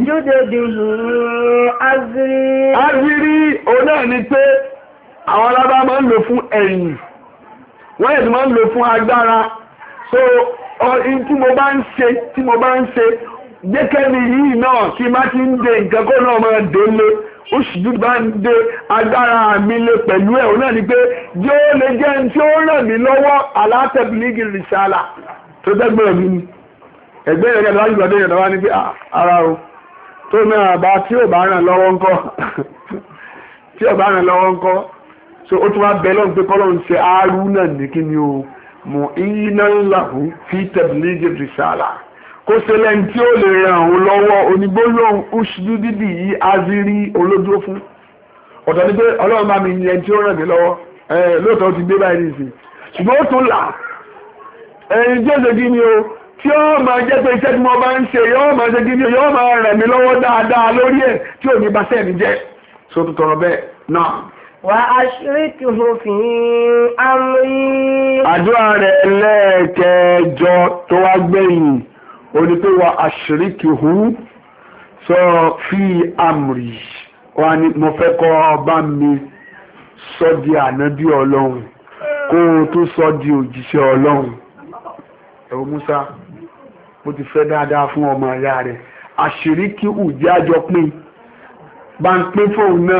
azri òun náà ni pé àwọn alábá máa ń lò fún ẹ̀yìn wọ́n yẹ̀ tí máa ń lò fún agbára so tí mo bá ń ṣe jẹ́kẹ́ni yìí náà kí má ti ń de nǹkan kó náà máa dé lé ushdud bá ń de agbára mi lé pẹ̀lú ẹ̀ òun náà ni pé yóò lè jẹ́ tí ó ràn mí lọ́wọ́ ala tablighi risala tó dẹ́gbẹ̀rẹ̀ mi ni ẹgbẹ́ yẹn kẹ́lẹ́ wájú ọdún yẹn wá ní pé ara o tó náà bá tí ò bá ràn lọ́wọ́ ńkọ́ so ó tún wá bẹ lọ́n pé kọ́lọ́n ṣe Haruna ní kí ni o mu'inan lahu fi tablighi risala kó ṣe lẹ́yìn tí ó lè ràn òun lọ́wọ́ onígbólóhùn ushdud bihi azri olódúró fún ọ̀tọ̀ ní pé ọlọ́run bá mi yẹn tí ó ràn mí lọ́wọ́ lóòótọ́ ti dé báyìí nìsín ṣùgbọ́n ó tún là ẹ̀yìn tí ó ṣe kí ni o tí ó máa jẹ́ pé iṣẹ́ tí mo bá ń ṣe yóò máa ṣe kí ni o yóò máa ràn mí lọ́wọ́ dáadáa lórí ẹ̀ tí ò ní bá sẹ́ẹ̀mí jẹ́ so tó tọrọ bẹ́ẹ̀ náà. Wa ashrikihu fi amri. Àdúrà rẹ̀ lẹ́ẹ̀kẹjọ tó wá gbẹ̀yìn ó ní pé wa ashrikihu sọ fi amri wà ní mo fẹ́ kọ́ ọba mi sọ di ànábì ọlọ́run kó o tó sọ di òjíṣẹ́ ọlọ́run ẹ̀wọ̀ Musa mo ti fẹ́ dáadáa fún ọmọ ìyá rẹ̀ ashrikihu jẹ́ àjọ pín bá ń pín fóun náà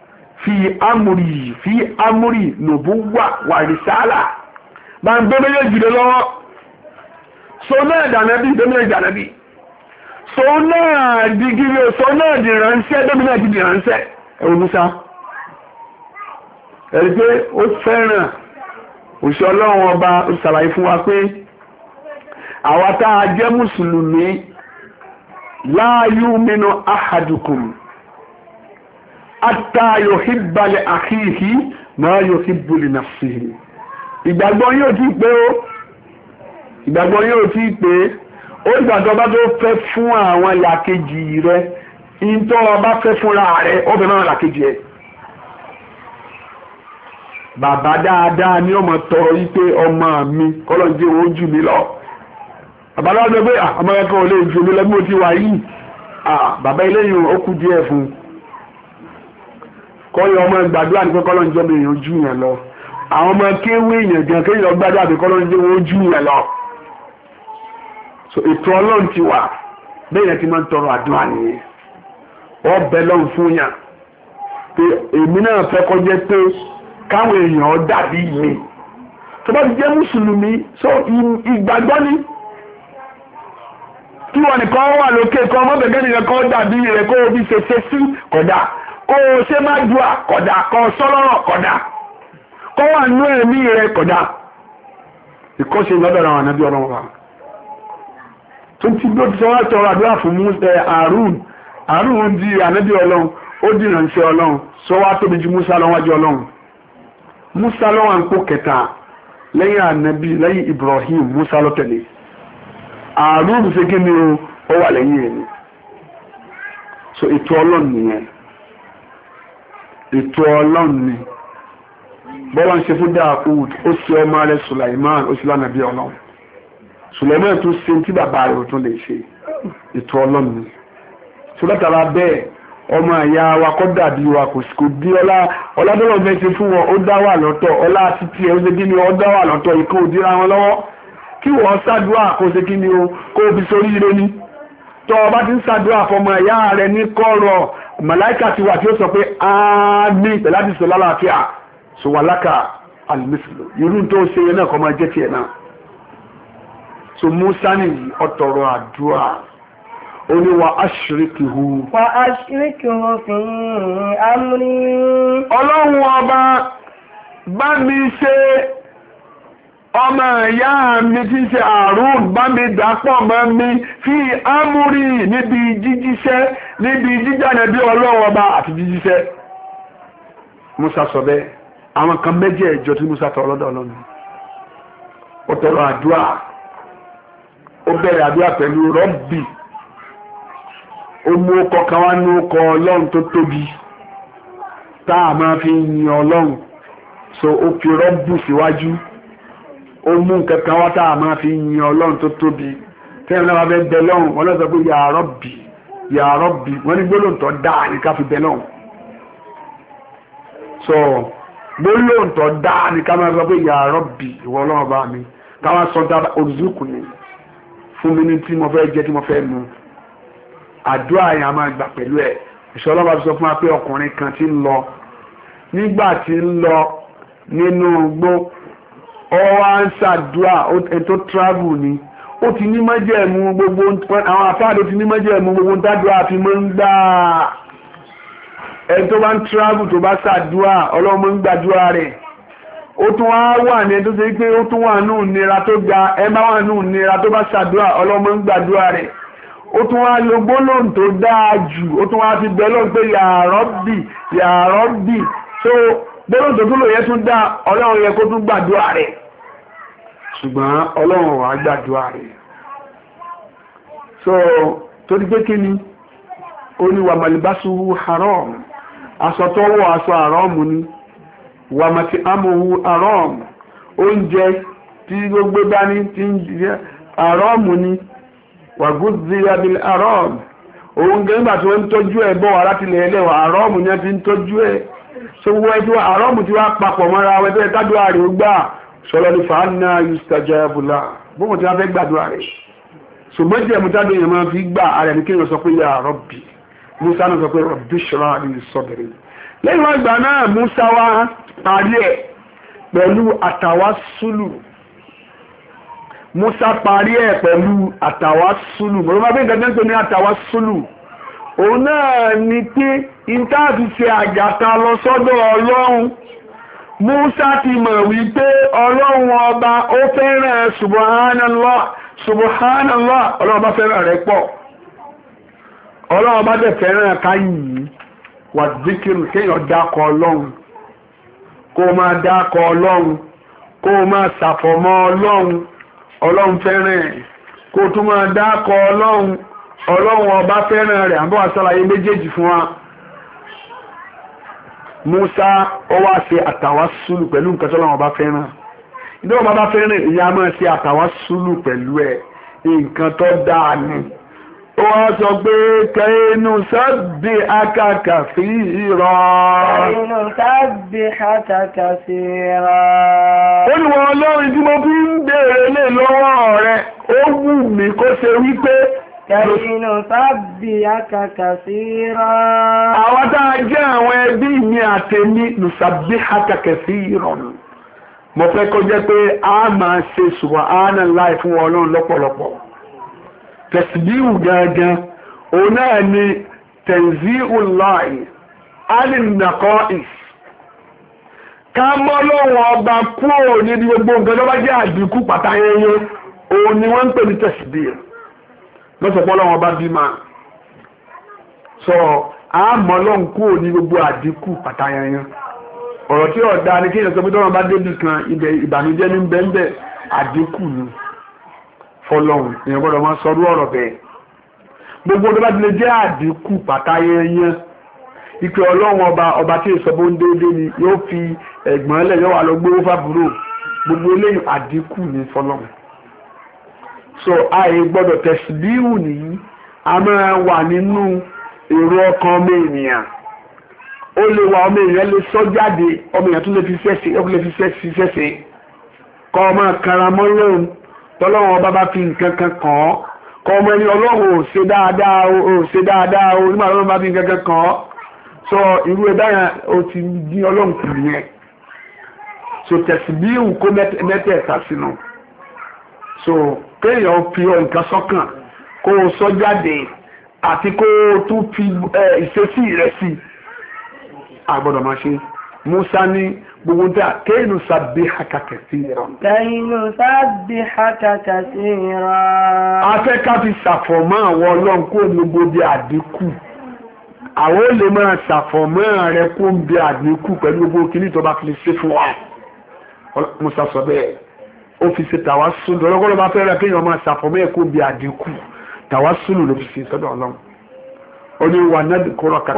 fi amúrì nubuwa wà rìsálà bá ń gbé méjèèjì lọ́wọ́ so náà dànàbí dẹ́mìnà dànàbí so náà di gírí so náà di ránṣẹ́ dẹ́mìnà di ránṣẹ́ ẹ̀wọ̀n Musa ẹ̀rí pé ó fẹ́ràn òṣìṣẹ́ ọlọ́run ọba ó ṣàlàyé fún wa pé àwa tá a jẹ́ mùsùlùmí la yu'minu ahadukum hatta yuhibba li akhihi ma yuhibbu li nafsihi ìgbàgbọ́ yóò ti pé ó ìgbàgbọ́ yóò ti pé ó ìgbàgbọ́ bá tó fẹ́ fún àwọn làkejì rẹ̀ ìntọ́ ọba fẹ́ fúnra rẹ̀ ó fẹ́ máa làkejì ẹ̀ bàbá dáadáa ni ọmọ tọrọ wípé ọmọ mi kọ́lọ̀ jẹ́ owó jù mí lọ bàbá lọ́wọ́ pé ọmọ ẹ̀kọ́ olè jù mí lọ bí mo ti wà yìí bàbá eléyìí ó kú díẹ̀ fún kọ́yọ̀ ọmọ gbàdúrà ní pé kọ́lọ̀ ń jẹ́ mi èèyàn jù yẹn lọ àwọn ọmọ kéwé èèyàn gan kéèyàn gbàdúrà pé kọ́lọ̀ ń jẹ́ owó jù yẹn lọ so ètò ọlọ́run ti wà bẹ́ẹ̀ yẹn ti máa ń tọrọ àdúrà nìyẹn wọ́n bẹ lọ́run fún yàn pé èmi náà fẹ́ kọjá pé káwọn èèyàn dàbí mi tó bá ti jẹ́ mùsùlùmí so ìgbàgbọ́ ni kí wọn nìkan wà lókè kan mọ́bẹ̀gẹ́ nìkan kan dàbí rẹ̀ kó o fi ṣe sí kódà kó o ṣe má dùà kódà kó o sọ́lọ́rọ̀ kódà kó wà nú ẹ̀mí rẹ̀ kódà ìkọ́ṣe lọ́dọ̀ àwọn ànábì ọlọ́run wa tó ti gbé ti sọ wá tọrọ àdúrà fún Àrùn di ànábì ọlọ́run ó di ìrànṣẹ́ ọlọ́run sọ wá tóbi ju Musa lọ́wájú ọlọ́run Musa lọ́wọ́ ń kó kẹta lẹ́yìn ànábì lẹ́yìn Ibrahim Musa ló tẹ̀lé Àrùn ṣe kí ni ó wà lẹ́yìn ẹni so ètò ọlọ́run nìyẹn ètò ọlọ́run ni bọ́lá ń ṣe fún Dáúdù ó ṣe ọmọ rẹ̀ Sulaiman ó ṣe lánàbí ọlọ́run Sulaiman tó ṣe tí bàbá rẹ̀ tó lè ṣe ètò ọlọ́run ni so látara bẹ́ẹ̀ ọmọ àyà wa kọ́ dàbí wa kò bí ọládọ́lọ́ fẹ́ ṣe fún wọn ó dá wà lọ́tọ̀ ọlá títí ẹ̀ ó ṣe kí ni ó dá wà lọ́tọ̀ ikú òdíra wọn lọ́wọ́ kí wọ́n ṣàdúrà kó ṣe kí ni o kó o fi sórí ire ni tọ́ ọ bá ti ń ṣàdúrà fọmọ ẹ̀yà rẹ̀ ní kọ́rọ̀ màláìkà ti wà tí ó sọ pé àmì pẹ̀láti sọ lálàáfíà sọ wà láka àlùmísìlò irú tó ṣe yẹn náà kọ́ máa jẹ́ tiẹ̀ náà so Musa nìyí ọ̀tọ̀rọ̀ àdúrà ó ní wa ashrikihu fi amri. ọlọ́run ọba bá mi ṣe ọmọ ìyá mi tí ṣe Àrùn bá mi dàpọ̀ mọ́ mi fi amúrí níbi jíjíṣẹ́ níbi jíjáde bí ọlọ́run ọba àti jíjíṣẹ́. Musa sọ bẹ́ẹ̀ àwọn kan méjì ẹ̀jọ tí Musa tọ ọlọ́dọ̀ ọlọ́run ó tọrọ àdúrà ó bẹ̀rẹ̀ àdúrà pẹ̀lú rọ́bì ó mú ọkọ̀ kan wá ní ọkọ̀ ọlọ́run tó tóbi tá a máa fi yin ọlọ́run so ó fi rọ́bù síwájú ó mú nǹkan kan wá tá a máa fi yin ọlọ́run tó tóbi tẹ́lẹ̀ náà wá bẹ́ bẹ lọ́run wọ́n lọ́sọ pé ya Rabbi ya Rabbi wọ́n ní gbólóhùn tó dáa ní ká fi bẹ lọ́run so gbólóhùn tó dáa ní ká máa sọ pé ya Rabbi ìwọ ọlọ́run bá mi káwá sọ dáadáa olùzúkù ni fún mi ní tí mo fẹ́ jẹ tí mo fẹ́ mu àdúrà yẹn a máa gbà pẹ̀lú ẹ̀ ìṣọ́lá bá sọ fún wa pé ọkùnrin kan ti ń lọ nígbà tí ń lọ nínú igbó ó wá ń ṣàdúrà ètò travel ni ó ti ní májẹ̀mú gbogbo àwọn afáàdé ti ní májẹ̀mú gbogbo ń tàdúrà fi mọ́ ń gbà ẹni tó bá ń travel tó bá ṣàdúrà ọlọ́mọ ń gbàdúrà rẹ̀ ó tún wá wà ní ẹni tó ṣe pé ó tún wà nù nira tó ga ẹ bá wà nù nira tó bá ṣàdúrà ọlọ́mọ ń gbàdúrà rẹ̀ ó tún wá lo gbólóhùn tó dáa jù ó tún wá fi bẹ́ẹ̀ lọ́n pé ya Rabbi ya Rabbi so gbólóhùn tó tún lò yẹ tún dá ọlọ́run yẹ kó tún gbàdúrà rẹ̀ ṣùgbọ́n ọlọ́run wà gbàdúrà rẹ̀ so tó di pé kí ni ó ní wà màlìbásù haram aṣọ tó wọ̀ aṣọ haram ni wà màtí amòhù haram oúnjẹ tí gbogbo dání tí ń jẹ haram ni wàgúdìyà bil haram òun gẹ́gẹ́ bá tí wọ́n ń tọ́jú ẹ̀ bọ́ wà láti lè ẹlẹ́wà haram ni wọ́n ti ń tọ́jú ẹ̀ so wọ́n ẹ̀ tí wọ́n haram ti wá papọ̀ mọ́ra wọn tó yẹ kádùá rẹ̀ ó gbà sọlọ ní fàánà yustajabu la bóun tí wọ́n fẹ́ gbàdúrà rẹ̀ ṣùgbọ́n jẹ́ mutádé yẹn máa fi gbà ara ẹni kéèyàn sọ pé ya Rabbi Musa náà sọ pé Rabbi shrah li sadri lẹ́yìn wọn gbà náà Musa wá parí ẹ̀ pẹ̀lú àtàwásùlù Musa parí ẹ̀ pẹ̀lú àtàwásùlù mo máa fi gẹ́gẹ́ pé ní àtàwásùlù òun náà ni pé ìtàbí ṣe àjàta lọ sọ́dọ̀ Ọlọ́run Musa ti mọ̀ wípé Ọlọ́run ọba ó fẹ́ràn subhanallah subhanallah Ọlọ́run ọba fẹ́ràn rẹ̀ pọ̀ Ọlọ́run ọba dẹ̀ fẹ́ràn káyìí wà díkìrù kéèyàn dákọ̀ Ọlọ́run kó máa dákọ̀ Ọlọ́run kó máa ṣàfọ̀mọ́ Ọlọ́run Ọlọ́run fẹ́ràn kó tún máa dákọ̀ Ọlọ́run ọba fẹ́ràn rẹ̀ àbọ̀ àṣàlàyé méjèèjì fún wa Musa ó wá ṣe àtàwásùlù pẹ̀lú nǹkan tọ́lọ́run ọba fẹ́ràn ìdíwọ̀n bá fẹ́ràn ìyá máa ṣe àtàwásùlù pẹ̀lú ẹ̀ nǹkan tó dáa ni ó wá sọ pé kẹ́hínú sábì akàkà sí ìrọ̀ kẹ́hínú sábì akàkà sí ìrọ̀ olùwọ̀ Ọlọ́run tí mo fi ń béèrè lè lọ́wọ́ rẹ̀ ó wù mí kó ṣe wípé kẹ́hínú sábì akàkà sí ìrọ̀ àwọn tá a jẹ́ àwọn ẹbí mi àtẹ̀mí nùsàbí akàkà sí ìrọ̀ mo fẹ́ kó jẹ́ pé a máa ṣe subhanallah fún Ọlọ́run lọ́pọ̀lọpọ̀ tẹ̀síbíhù gangan òun náà ni tanzihullahi alìnàkọ́ìs ká mọ́ lọ́wọ́ ọba kúrò níbi gbogbo nǹkan tó bá jẹ́ àdínkù pàtàyẹyẹ òun ni wọ́n ń pè ní tẹ̀síbíhù lọ́sọ̀pọ̀ lọ́wọ́ ọba bí máa sọ àmọ́ lọ́wọ́ kúrò ní gbogbo àdínkù pàtàyẹyẹ ọ̀rọ̀ tí ọ̀dá ni kí ìyẹ̀sọ́ pé tọ́wọ́n bá débì kan ibẹ̀ ìbànújẹ́ ní bẹ́ẹ̀ àdínkù ni fọlọ́hùn èèyàn gbọ́dọ̀ máa sọrú ọ̀rọ̀ bẹ́ẹ̀ gbogbo tó bá ti lè jẹ́ àdínkù pàtàyẹyẹ ìpè ọlọ́run ọba tí ìsọ̀bọ̀ ń déédéé ni yóò fi ẹ̀gbọ́n lẹ̀ yóò wà lọ gbówó fàbúrò gbogbo eléyìí àdínkù ni fọlọ́hùn so àì gbọ́dọ̀ tẹ̀síbíhù nìyí a máa wà nínú èrò ọkàn ọmọ ènìyàn ó lè wà ọmọ èèyàn lè sọ jáde ọmọ èèyàn tún lè fi sẹ́sẹ̀ kọ́ ọmọ karamọ́ lóhun tọ́lọ́wọ́n ọba bá fi nǹkan kan kàn ọ́ kọ́ ọmọ ẹni ọlọ́run ò ṣe dáadáa o nígbà ọlọ́run bá fi nǹkan kan kàn ọ́ sọ irú ẹ̀dá yẹn ó ti dín ọlọ́run kù nìyẹn so tẹ̀síbíhù kó mẹ́tẹ̀ẹ̀ta sínú so kéèyàn fi nǹkan sọ́kàn kó o sọ jáde àti kó o tún fi ìṣesí rẹ̀ sí àgbọ́dọ̀ máa ṣe. Musa ní gbogbo tí a kéènù sabbihaka kathiran. Kéènù sabbihaka kathiran. Afẹ́ ká fi ṣàfọ̀mọ́ àwọn ọlọ́run kó ní gbogbo àdínkù. Àwọn ò lè máa ṣàfọ̀mọ́ rẹ̀ kó ń bí àdínkù pẹ̀lú gbogbo kìíní tó bá fi lè ṣe fún wa. Musa sọ bẹ́ẹ̀ ó fi ṣe tàwásùlù ọlọ́gbọ́n ló máa fẹ́ rẹ̀ kéèyàn máa ṣàfọ̀mọ́ ẹ̀ kó ń bí àdínkù tàwásùlù ló fi ṣe sọ́dọ̀ ọlọ́run. Oni wanadhkuraka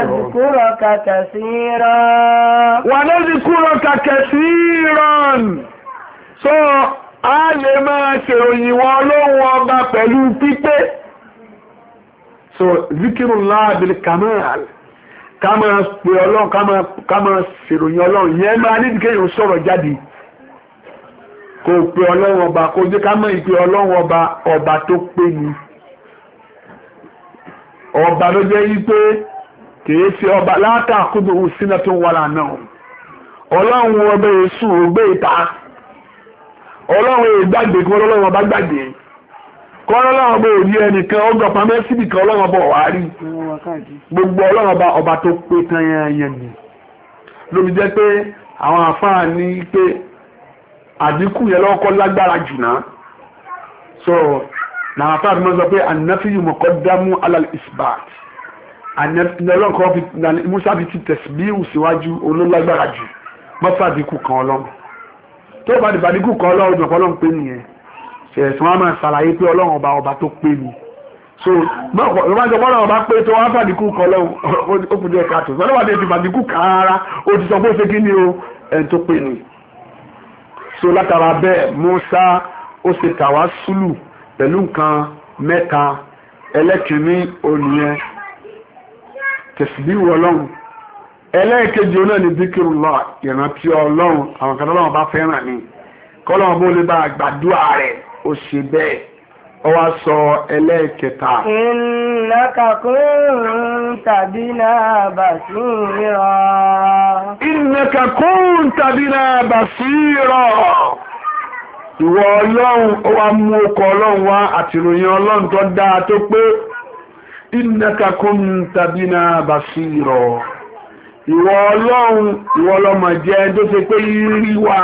kathiran. So a lè máa ṣèròyìn wọn Ọlọ́run ọba pẹ̀lú pípé. So zikirullah bil kamal, ká máa pè Ọlọ́run, ká máa ṣèròyìn Ọlọ́run yẹn máa ní kéèyàn sọ̀rọ̀ jáde kó pè Ọlọ́run ọba kó jẹ́ ká mọ̀ ìpè Ọlọ́run ọba tó pé ni. Ọba ló jẹ́ yí pé kìí ṣe ọba látàkùdù sínú tó wà lánàá. Ọlọ́run ọba èṣù ògbé ìta. Ọlọ́run ìgbàgbé kí Ọlọ́run ọba gbàgbé. Kọ́ Ọlọ́run ọba òní ẹnìkan ọgbà pamẹ́ síbì kan Ọlọ́run ọba wà rí. Gbogbo Ọlọ́run ọba tó pé tán yẹn ni. Lóbi jẹ́ pé àwọn àfáà ní pé àdínkù yẹn lọ́kọ́ lágbára jù náà. So na àfáà mọ́ sọ pé annafiyu muqaddamu alal isbat. Musa fi ti tẹ̀síbíhù síwájú olólágbára jù mọ́fàdínkù kan Ọlọ́run. Tó bá dìbàdínkù kan Ọlọ́run jọ̀pọ̀ Ọlọ́run pé nìyẹn. Ṣẹ̀sùn wọn máa ṣàlàyé pé Ọlọ́run ọba tó pé ni. So ìwájọpọ̀ Ọlọ́run ọba pé tó wá fàdínkù kan Ọlọ́run ó kù díẹ̀ káàtó. Sọ́dọ̀ wà dé ti fàdínkù kan rárá ó ti sọ pé ó ṣe kí ni o ẹni tó pé ni. So látara bẹ́ẹ̀ Musa ó ṣe tàwásùlù pẹ̀lú nǹkan mẹ́ta ẹlẹ́kìnní ònìyàn tẹ̀síbíhù Ọlọ́run, ẹlẹ́ẹ̀kejì náà ni zikirullah ìrántí Ọlọ́run àwọn kan Ọlọ́run bá fẹ́ràn ní kọ́lọ́run bó lè bá gbàdúrà rẹ̀ ó ṣe bẹ́ẹ̀ ó wá sọ ẹlẹ́ẹ̀kẹta. Innaka kunta bina basira. Innaka kunta bina basira. Ìwọ Ọlọ́run ó wá mú ọkọ̀ Ọlọ́run wá àti ìròyìn Ọlọ́run tó dáa tó pé innaka kunta bina basira. Ìwọ Ọlọ́run ìwọ lọ́mọ jẹ́ tó ṣe pé rí wà.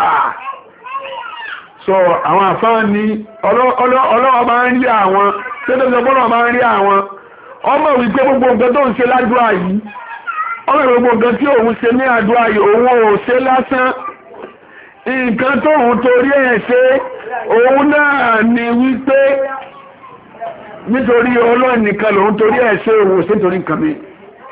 So àwọn àfáà ní Ọlọ́run bá ń rí àwọn tó tó sọ bọ́lọ̀ bá ń rí àwọn ọmọ wípé gbogbo nǹkan tó ń ṣe ládùúrà yìí ọmọ gbogbo nǹkan tí òun ṣe ní àdúrà yìí òun ò ṣe lásán. Nǹkan tó òun torí ẹ̀ ṣe òun náà ni wípé nítorí Ọlọ́run nìkan lòun torí ẹ̀ ṣe òun ṣe nítorí nǹkan mi.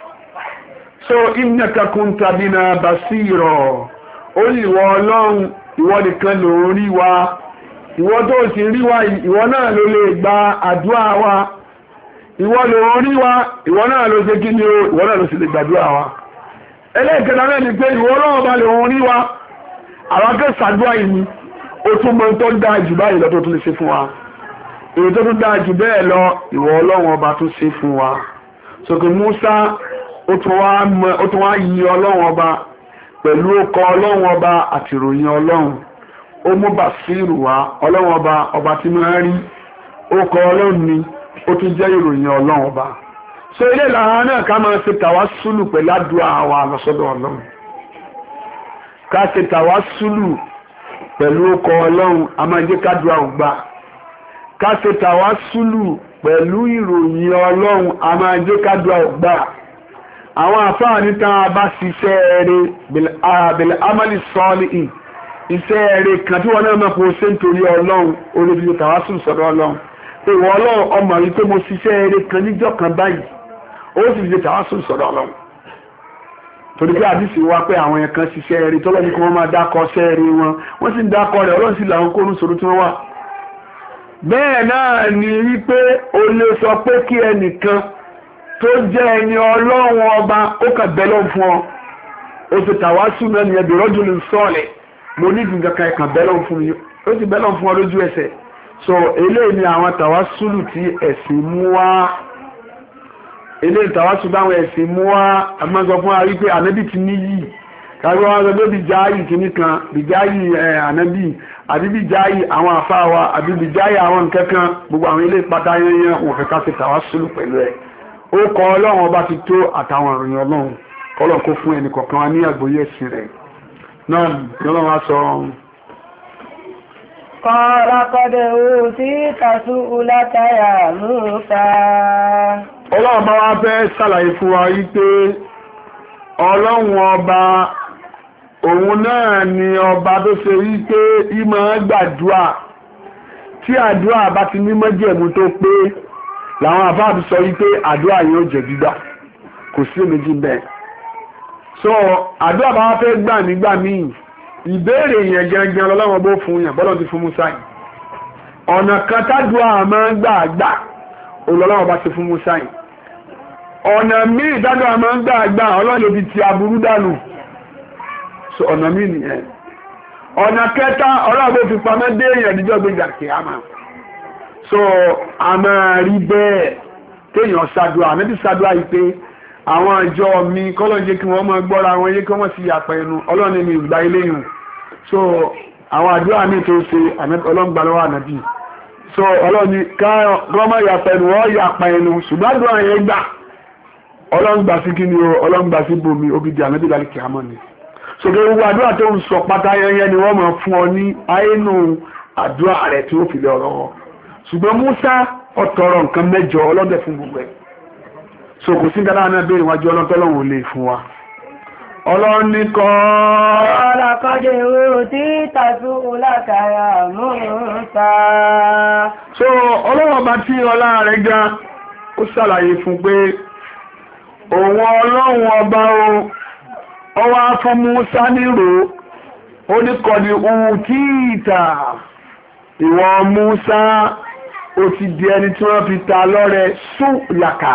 So innaka kunta bina basira. Ó ní ìwọ Ọlọ́run ìwọ nìkan lòun rí wa, ìwọ tó sì rí wa ìwọ náà ló lè gba àdúrà wa, ìwọ lòun rí wa ìwọ náà ló ṣe kí ni o ìwọ náà ló sì lè gbàdúrà wa. Ẹlẹ́ẹ̀kẹta náà ni pé ìwọ Ọlọ́run bá lòun rí wa àwọn akẹ́sàdúrà yìí ó tún mọ́ tó dáa jù báyìí lọ tó tún lè ṣe fún wa, èyí tó tún dáa jù bẹ́ẹ̀ lọ ìwọ Ọlọ́run ọba tó ṣe fún wa. Sókè Musa ó tún wá yí Ọlọ́run ọba pẹ̀lú ọkọ̀ Ọlọ́run ọba àti ìròyìn Ọlọ́run. Ó mú bàṣírù wá Ọlọ́run ọba tí máa rí ọkọ̀ Ọlọ́run ni ó tún jẹ́ ìròyìn Ọlọ́run ọba. So ilé ìlànà náà ká máa ṣe tàwásùlù pẹ̀lú àdúrà wa lọ́sọ́dọ̀ Ọlọ́run, ká ṣe tàwásùlù pẹ̀lú ọkọ̀ Ọlọ́run a máa jẹ́ kádùá ògbà, ká ṣe tàwásùlù pẹ̀lú ìròyìn Ọlọ́run a máa jẹ́ kádùá ògbà. Àwọn àfáà ní tán bá ṣiṣẹ́ eré bil amali salihi, iṣẹ́ eré kan tí wọ́n náà mọ̀ pé ó ṣe nítorí Ọlọ́run olóbi tàwásùlù sọ́dọ̀ Ọlọ́run pé ìwọ Ọlọ́run ọmọ rí pé mo ṣiṣẹ́ eré kan níjọ́ kan báyìí ó sì fi tàwásùlù sọ́dọ̀ Ọlọ́run. Torí pé àdìsí wá pé àwọn ẹ̀kan ṣiṣẹ́ eré tọ́lọ́ ní kí wọ́n máa dákọ̀ ṣẹ́ eré wọ́n sì ń dákọ̀ rẹ̀ Ọlọ́run sì làwọn kó ń sọ̀rọ̀ tí wọ́n wà. Bẹ́ẹ̀ náà ni wípé o lè sọ pé kí ẹnìkan tó jẹ́ ẹni Ọlọ́run ọba ó kà bẹ́lọ̀ fún ọ, ó ti tàwásùlù náà nìyẹn bẹ̀rọ̀ jù lè sọ̀lẹ̀ mo ní ìgbìngàn kan ẹ̀kan bẹ́lọ̀ fún mi, ó ti bẹ́lọ̀ fún ọ lójú ẹsẹ̀. So eléyìí ni àwọn tàwásùlù tí ẹ̀sìn mú wá, eléyìí tàwásùlù báwọn ẹ̀sìn mú wá. A máa sọ fún wa wípé ànábì ti níyì kárí wọn sọ pé bìjáyì kìíní kan bìjáyì ànábì àbí bìjáyì àwọn àfáàwà àbí bìjáyì àwọn nǹkan kan gbogbo àwọn ilé pátá yẹnyẹn wọn fẹ́ ká ṣe tàwásùlù pẹ̀lú ẹ̀ ó kọ ọlọ́run ọba ti tó àtàwọn ìròyìn ọlọ́run kọ́lọ̀ kó fún ẹnì kọ̀ọ̀kan wa ní àgbọ́yé ẹ̀sìn rẹ̀ náà lọ́wọ́ wá sọ. Qala qad utita su'laka ya Musa. Ọlọ́run bá wá fẹ́ ṣàlàyé fún wa wípé ọlọ́run ọba òun náà ni ọba tó ṣe wípé ìmọ̀ gbàdúrà tí àdúrà bá ti ní májẹ̀mú tó pé làwọn àfáà ti sọ wípé àdúrà yóò jẹ́ gbígbà kò sí èméjì bẹ́ẹ̀. So àdúrà bá wá fẹ́ gbà nígbà míì ìbéèrè yẹn gẹ́gẹ́ ọlọ́run bó fún yẹn bọ́lọ́ ti fún Musa yìí ọ̀nà kan tádùá máa ń gbà olọ́lọ́run bá ti fún Musa yìí ọ̀nà míì tádùá máa ń gbà ọlọ́run ló fi ti aburú dànù so ọ̀nà míì nìyẹn ọ̀nà kẹta ọlọ́run bó fi pamọ́ dé èèyàn níjọ́ gbé jàkè àmà so a máa rí bẹ́ẹ̀ kéèyàn ṣàdúrà níbi ṣàdúrà yìí pé àwọn àjọ mi kọ́lọ̀ jẹ́ kí wọ́n máa gbọ́ra wọn yé kí wọ́n sì yàpẹ̀ ẹnu ọlọ́run ní ìgbà ilé yìí so àwọn àdúrà mi tó ṣe ọlọ́run gbà lọ́wọ́ ànábì so ọlọ́run ní káwọn máa yàpẹ̀ ẹnu wọ́n yàpẹ̀ ẹnu ṣùgbọ́n àdúrà yẹn gbà ọlọ́run gbà sí kíni o ọlọ́run gbà sí bomi obìdí ànábì lálẹ́ kìámọ́ ni so kí gbogbo àdúrà tó ń sọ pátá yẹn ni wọ́n máa fún ọ ní àyínú àdúrà rẹ̀ tí ó fi lé ọ̀rọ̀ ṣùgbọ́n Musa ọ̀tọ̀rọ̀ nǹkan mẹ́jọ ọlọ́dẹ fún gbogbo ẹ̀ so kò sí dáadáa náà béèrè wájú ọlọ́tọ́lọ́wò lè fún wa ọlọ́ni kọ́ ọlọ́kọ́dé tí tàṣù látàrà Musa so ọlọ́wọ́ bá tí ọlá rẹ̀ ga ó ṣàlàyé fún pé òun ọlọ́run ọba ó wá fún Musa nírò ó ní kọ́ni ohun tí ìta ìwọ Musa ó ti di ẹni tí wọ́n fi ta lọ́rẹ súlàkà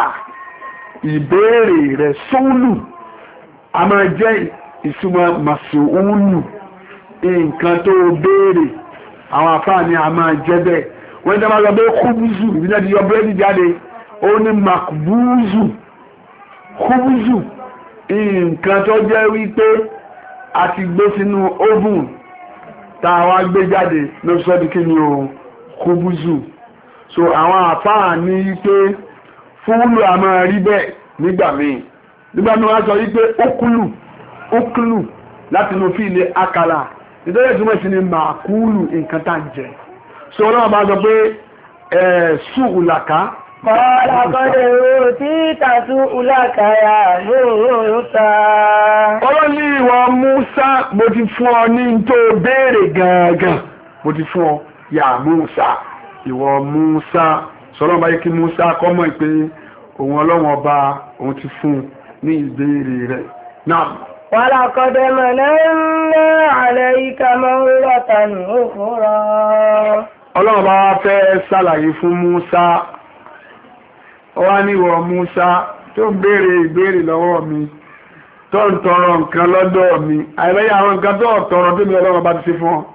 ìbéèrè rẹ̀ sóòlù a máa jẹ́ ìsúnmọ́ màsùúlù nǹkan tó béèrè àwọn àfáàní a máa jẹ́ bẹ́ẹ̀ wọ́n tẹ́ máa lọ bẹ́ kúbúzù ìbílẹ̀ ti yọ búrẹ́dì jáde ó ní makbúzù kúbúzù nǹkan tó jẹ́ wípé a ti gbé sínú oven tàwa gbé jáde ló sọ di kí ni o kúbúzù so àwọn àfáàní wípé fúlù a máa rí bẹ́ẹ̀ nígbà míì wọ́n sọ wípé ókùlù láti inú fi ilé akala nítorí ìtumọ̀ sí ni màkúlù nǹkan tá ń jẹ so ọlọ́wọ́ bá sọ pé ṣùgbùlàká ọlọ́kọ́dẹ̀ tí tàṣù látàrà Musa ọlọ́ní ìwọ Musa mo ti fún ọ ní tó béèrè gangan mo ti fún ọ yà Musa ìwọ Musa sọ́lọ́ bá yẹ kí Musa kọ́mọ̀ pé òun ọlọ́run ọba òun ti fún ní ìbéèrè rẹ̀ náà. وَلَقَدْ مَنَنَّا عَلَيْكَ مَرَّةً أُخْرَى ọlọ́run bá fẹ́ ṣàlàyé fún Musa ó wá níwọ̀ Musa tó ń béèrè ìbéèrè lọ́wọ́ mi tó ń tọrọ nǹkan lọ́dọ̀ mi àìmọye àwọn nǹkan tó tọrọ tó mi ọlọ́run bá ti ṣe fún ọ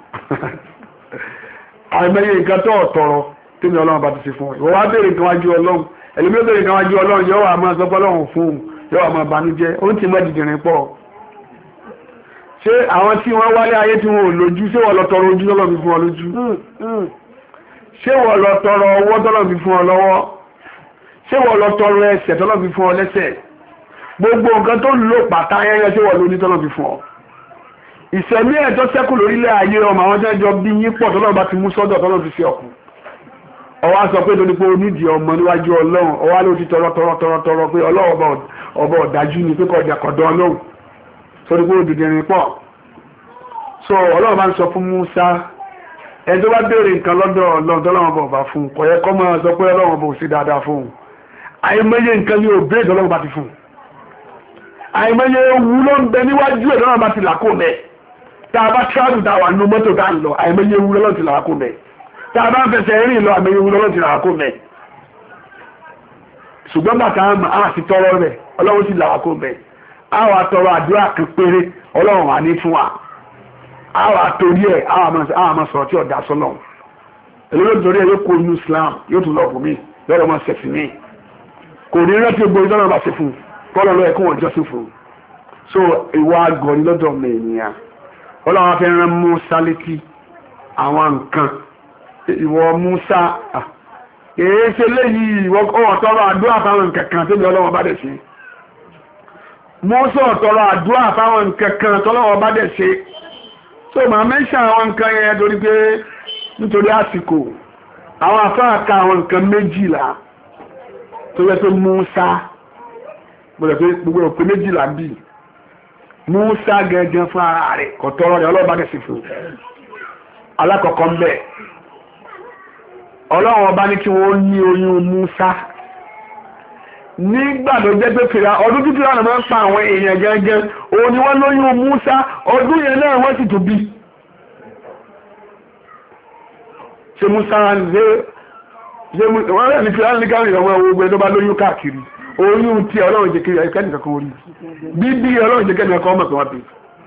àìmọye nǹkan tó tọrọ tó mi ọlọ́run bá ti ṣe fún ọ ìwọ wá béèrè nǹkan wájú ọlọ́run ẹ̀lùmí ó béèrè nǹkan wájú ọlọ́run yóò wà máa sọpọ́ ọlọ́run fún yóò wà máa banújẹ́ ó ti mọ́ dìdìrín pọ̀ ṣé àwọn tí wọ́n wálé ayé tí wọ́n ò lójú ṣé wọ́n lọ tọrọ ojú tọ́lọ́ fi fún ọ lójú ṣé wọ́n lọ tọrọ ọwọ́ tọ́lọ́ fi fún ọ lọ́wọ́ ṣé wọ́n lọ tọrọ ẹsẹ̀ tọ́lọ́ fi fún ọ lẹ́sẹ̀ gbogbo nǹkan tó lò pàtà ayẹyẹ ṣé wọ́n lò ní tọ́lọ́ fi fún ọ ìṣẹ̀mí ẹ̀ tó ṣẹ́kù lórílẹ̀ ayé ọmọ àwọn jẹ́jọ bí yín pọ̀ tọ́lọ́ bá ti mú sọ́dọ̀ tọ́lọ́ fi ṣe ọkù ọwá sọ pé lórí pé onídìí ọmọ níwájú ọlọ́run ọwá ló ti tọrọ pé ọlọ́run ọba ọ̀dájú ni pé kọjá kọ̀dọ̀ ọlọ́run sórí pé òdìdìrín pọ̀ so ọlọ́run bá ń sọ fún Musa ẹni tó bá béèrè nǹkan lọ́dọ̀ ọlọ́run tọ́lọ́run bọ̀ bá fún kò yẹ kọ́ máa sọ pé ọlọ́run bò sí dáadáa fún un àìmọye nǹkan ní òbéèrè tọ́lọ́run bá ti fún àìmọye ewu ló ń bẹ níwájú ẹ̀ tọ́lọ́run bá ti làkó mẹ́ tá a bá travel tá a wà nínú mọ́tò tá a lọ àìmọye ewu lọ́lọ́run ti làkó mẹ́ tá a bá ń fẹsẹ̀ rìn lọ àìmọye ewu lọ́lọ́run ti làkó mẹ́ ṣùgbọ́n bàtà àmà ti tọrọ rẹ̀ ọlọ́run ti làkó mẹ́ àwọn àtọrọ àdúrà kan péré ọlọ́run wà ní fún wa àwọn àtòrí ẹ̀ àwọn àmà sọ̀rọ̀ tí ọ̀dà sọ́lọ̀ olóòtòrí ẹ̀ yóò kó inú Islam yóò tún lọ bù mí lọ́rọ̀ mọ́ sẹ̀sì mí kò ní rántí gbogbo ìdánwò bá ṣe fún kọ́lọ̀ lọ́yẹ̀ kó wọ́n jọ́sìn fún so ìwà àgọ̀ ní lọ́dọ̀ ọmọ ènìyàn ọlọ́run afẹ́ rán Musa létí àwọn nǹkan ìwọ Musa èé ṣe léyìí ìwọ ọ̀tọ̀rọ̀ àdúrà fáwọn nǹkan kan tó ní ọlọ́run bá dẹ̀ ṣe Musa ọ̀tọ̀rọ̀ àdúrà fáwọn nǹkan kan tó ọlọ́run bá dẹ̀ ṣe so màá mẹ́ṣà àwọn nǹkan yẹn torí pé nítorí àsìkò àwọn afáàkà àwọn nǹkan 12 tó yẹ pé Musa gbogbo òpin 12 bíi Musa gẹ́gẹ́ fún ara rẹ̀ kọ̀tọ́rọ̀ rẹ̀ ọlọ́ọ̀bá dẹ̀ sí fún alákọ̀ọ́kọ́ ń bẹ̀ ọlọ́run ọba ní kí wọ́n ní oyún Musa nígbà tó jẹ́ pé fìlà ọdún títí láwọn máa ń pa àwọn èèyàn gẹ́gẹ́ òun ni wọ́n lóyún Musa ọdún yẹn náà wọ́n sì tó bí ṣe Musa wọ́n rẹ̀ ní fìlà ní káàrin ìrọ̀wọ́ ogun tó bá lóyún káàkiri oyún tí ọlọ́run jẹ́ kiri ẹ̀kẹ́ nìkan kan orí bíbí ọlọ́run jẹ́ kẹ́ni ẹ̀kọ́ ọmọ kan wá bí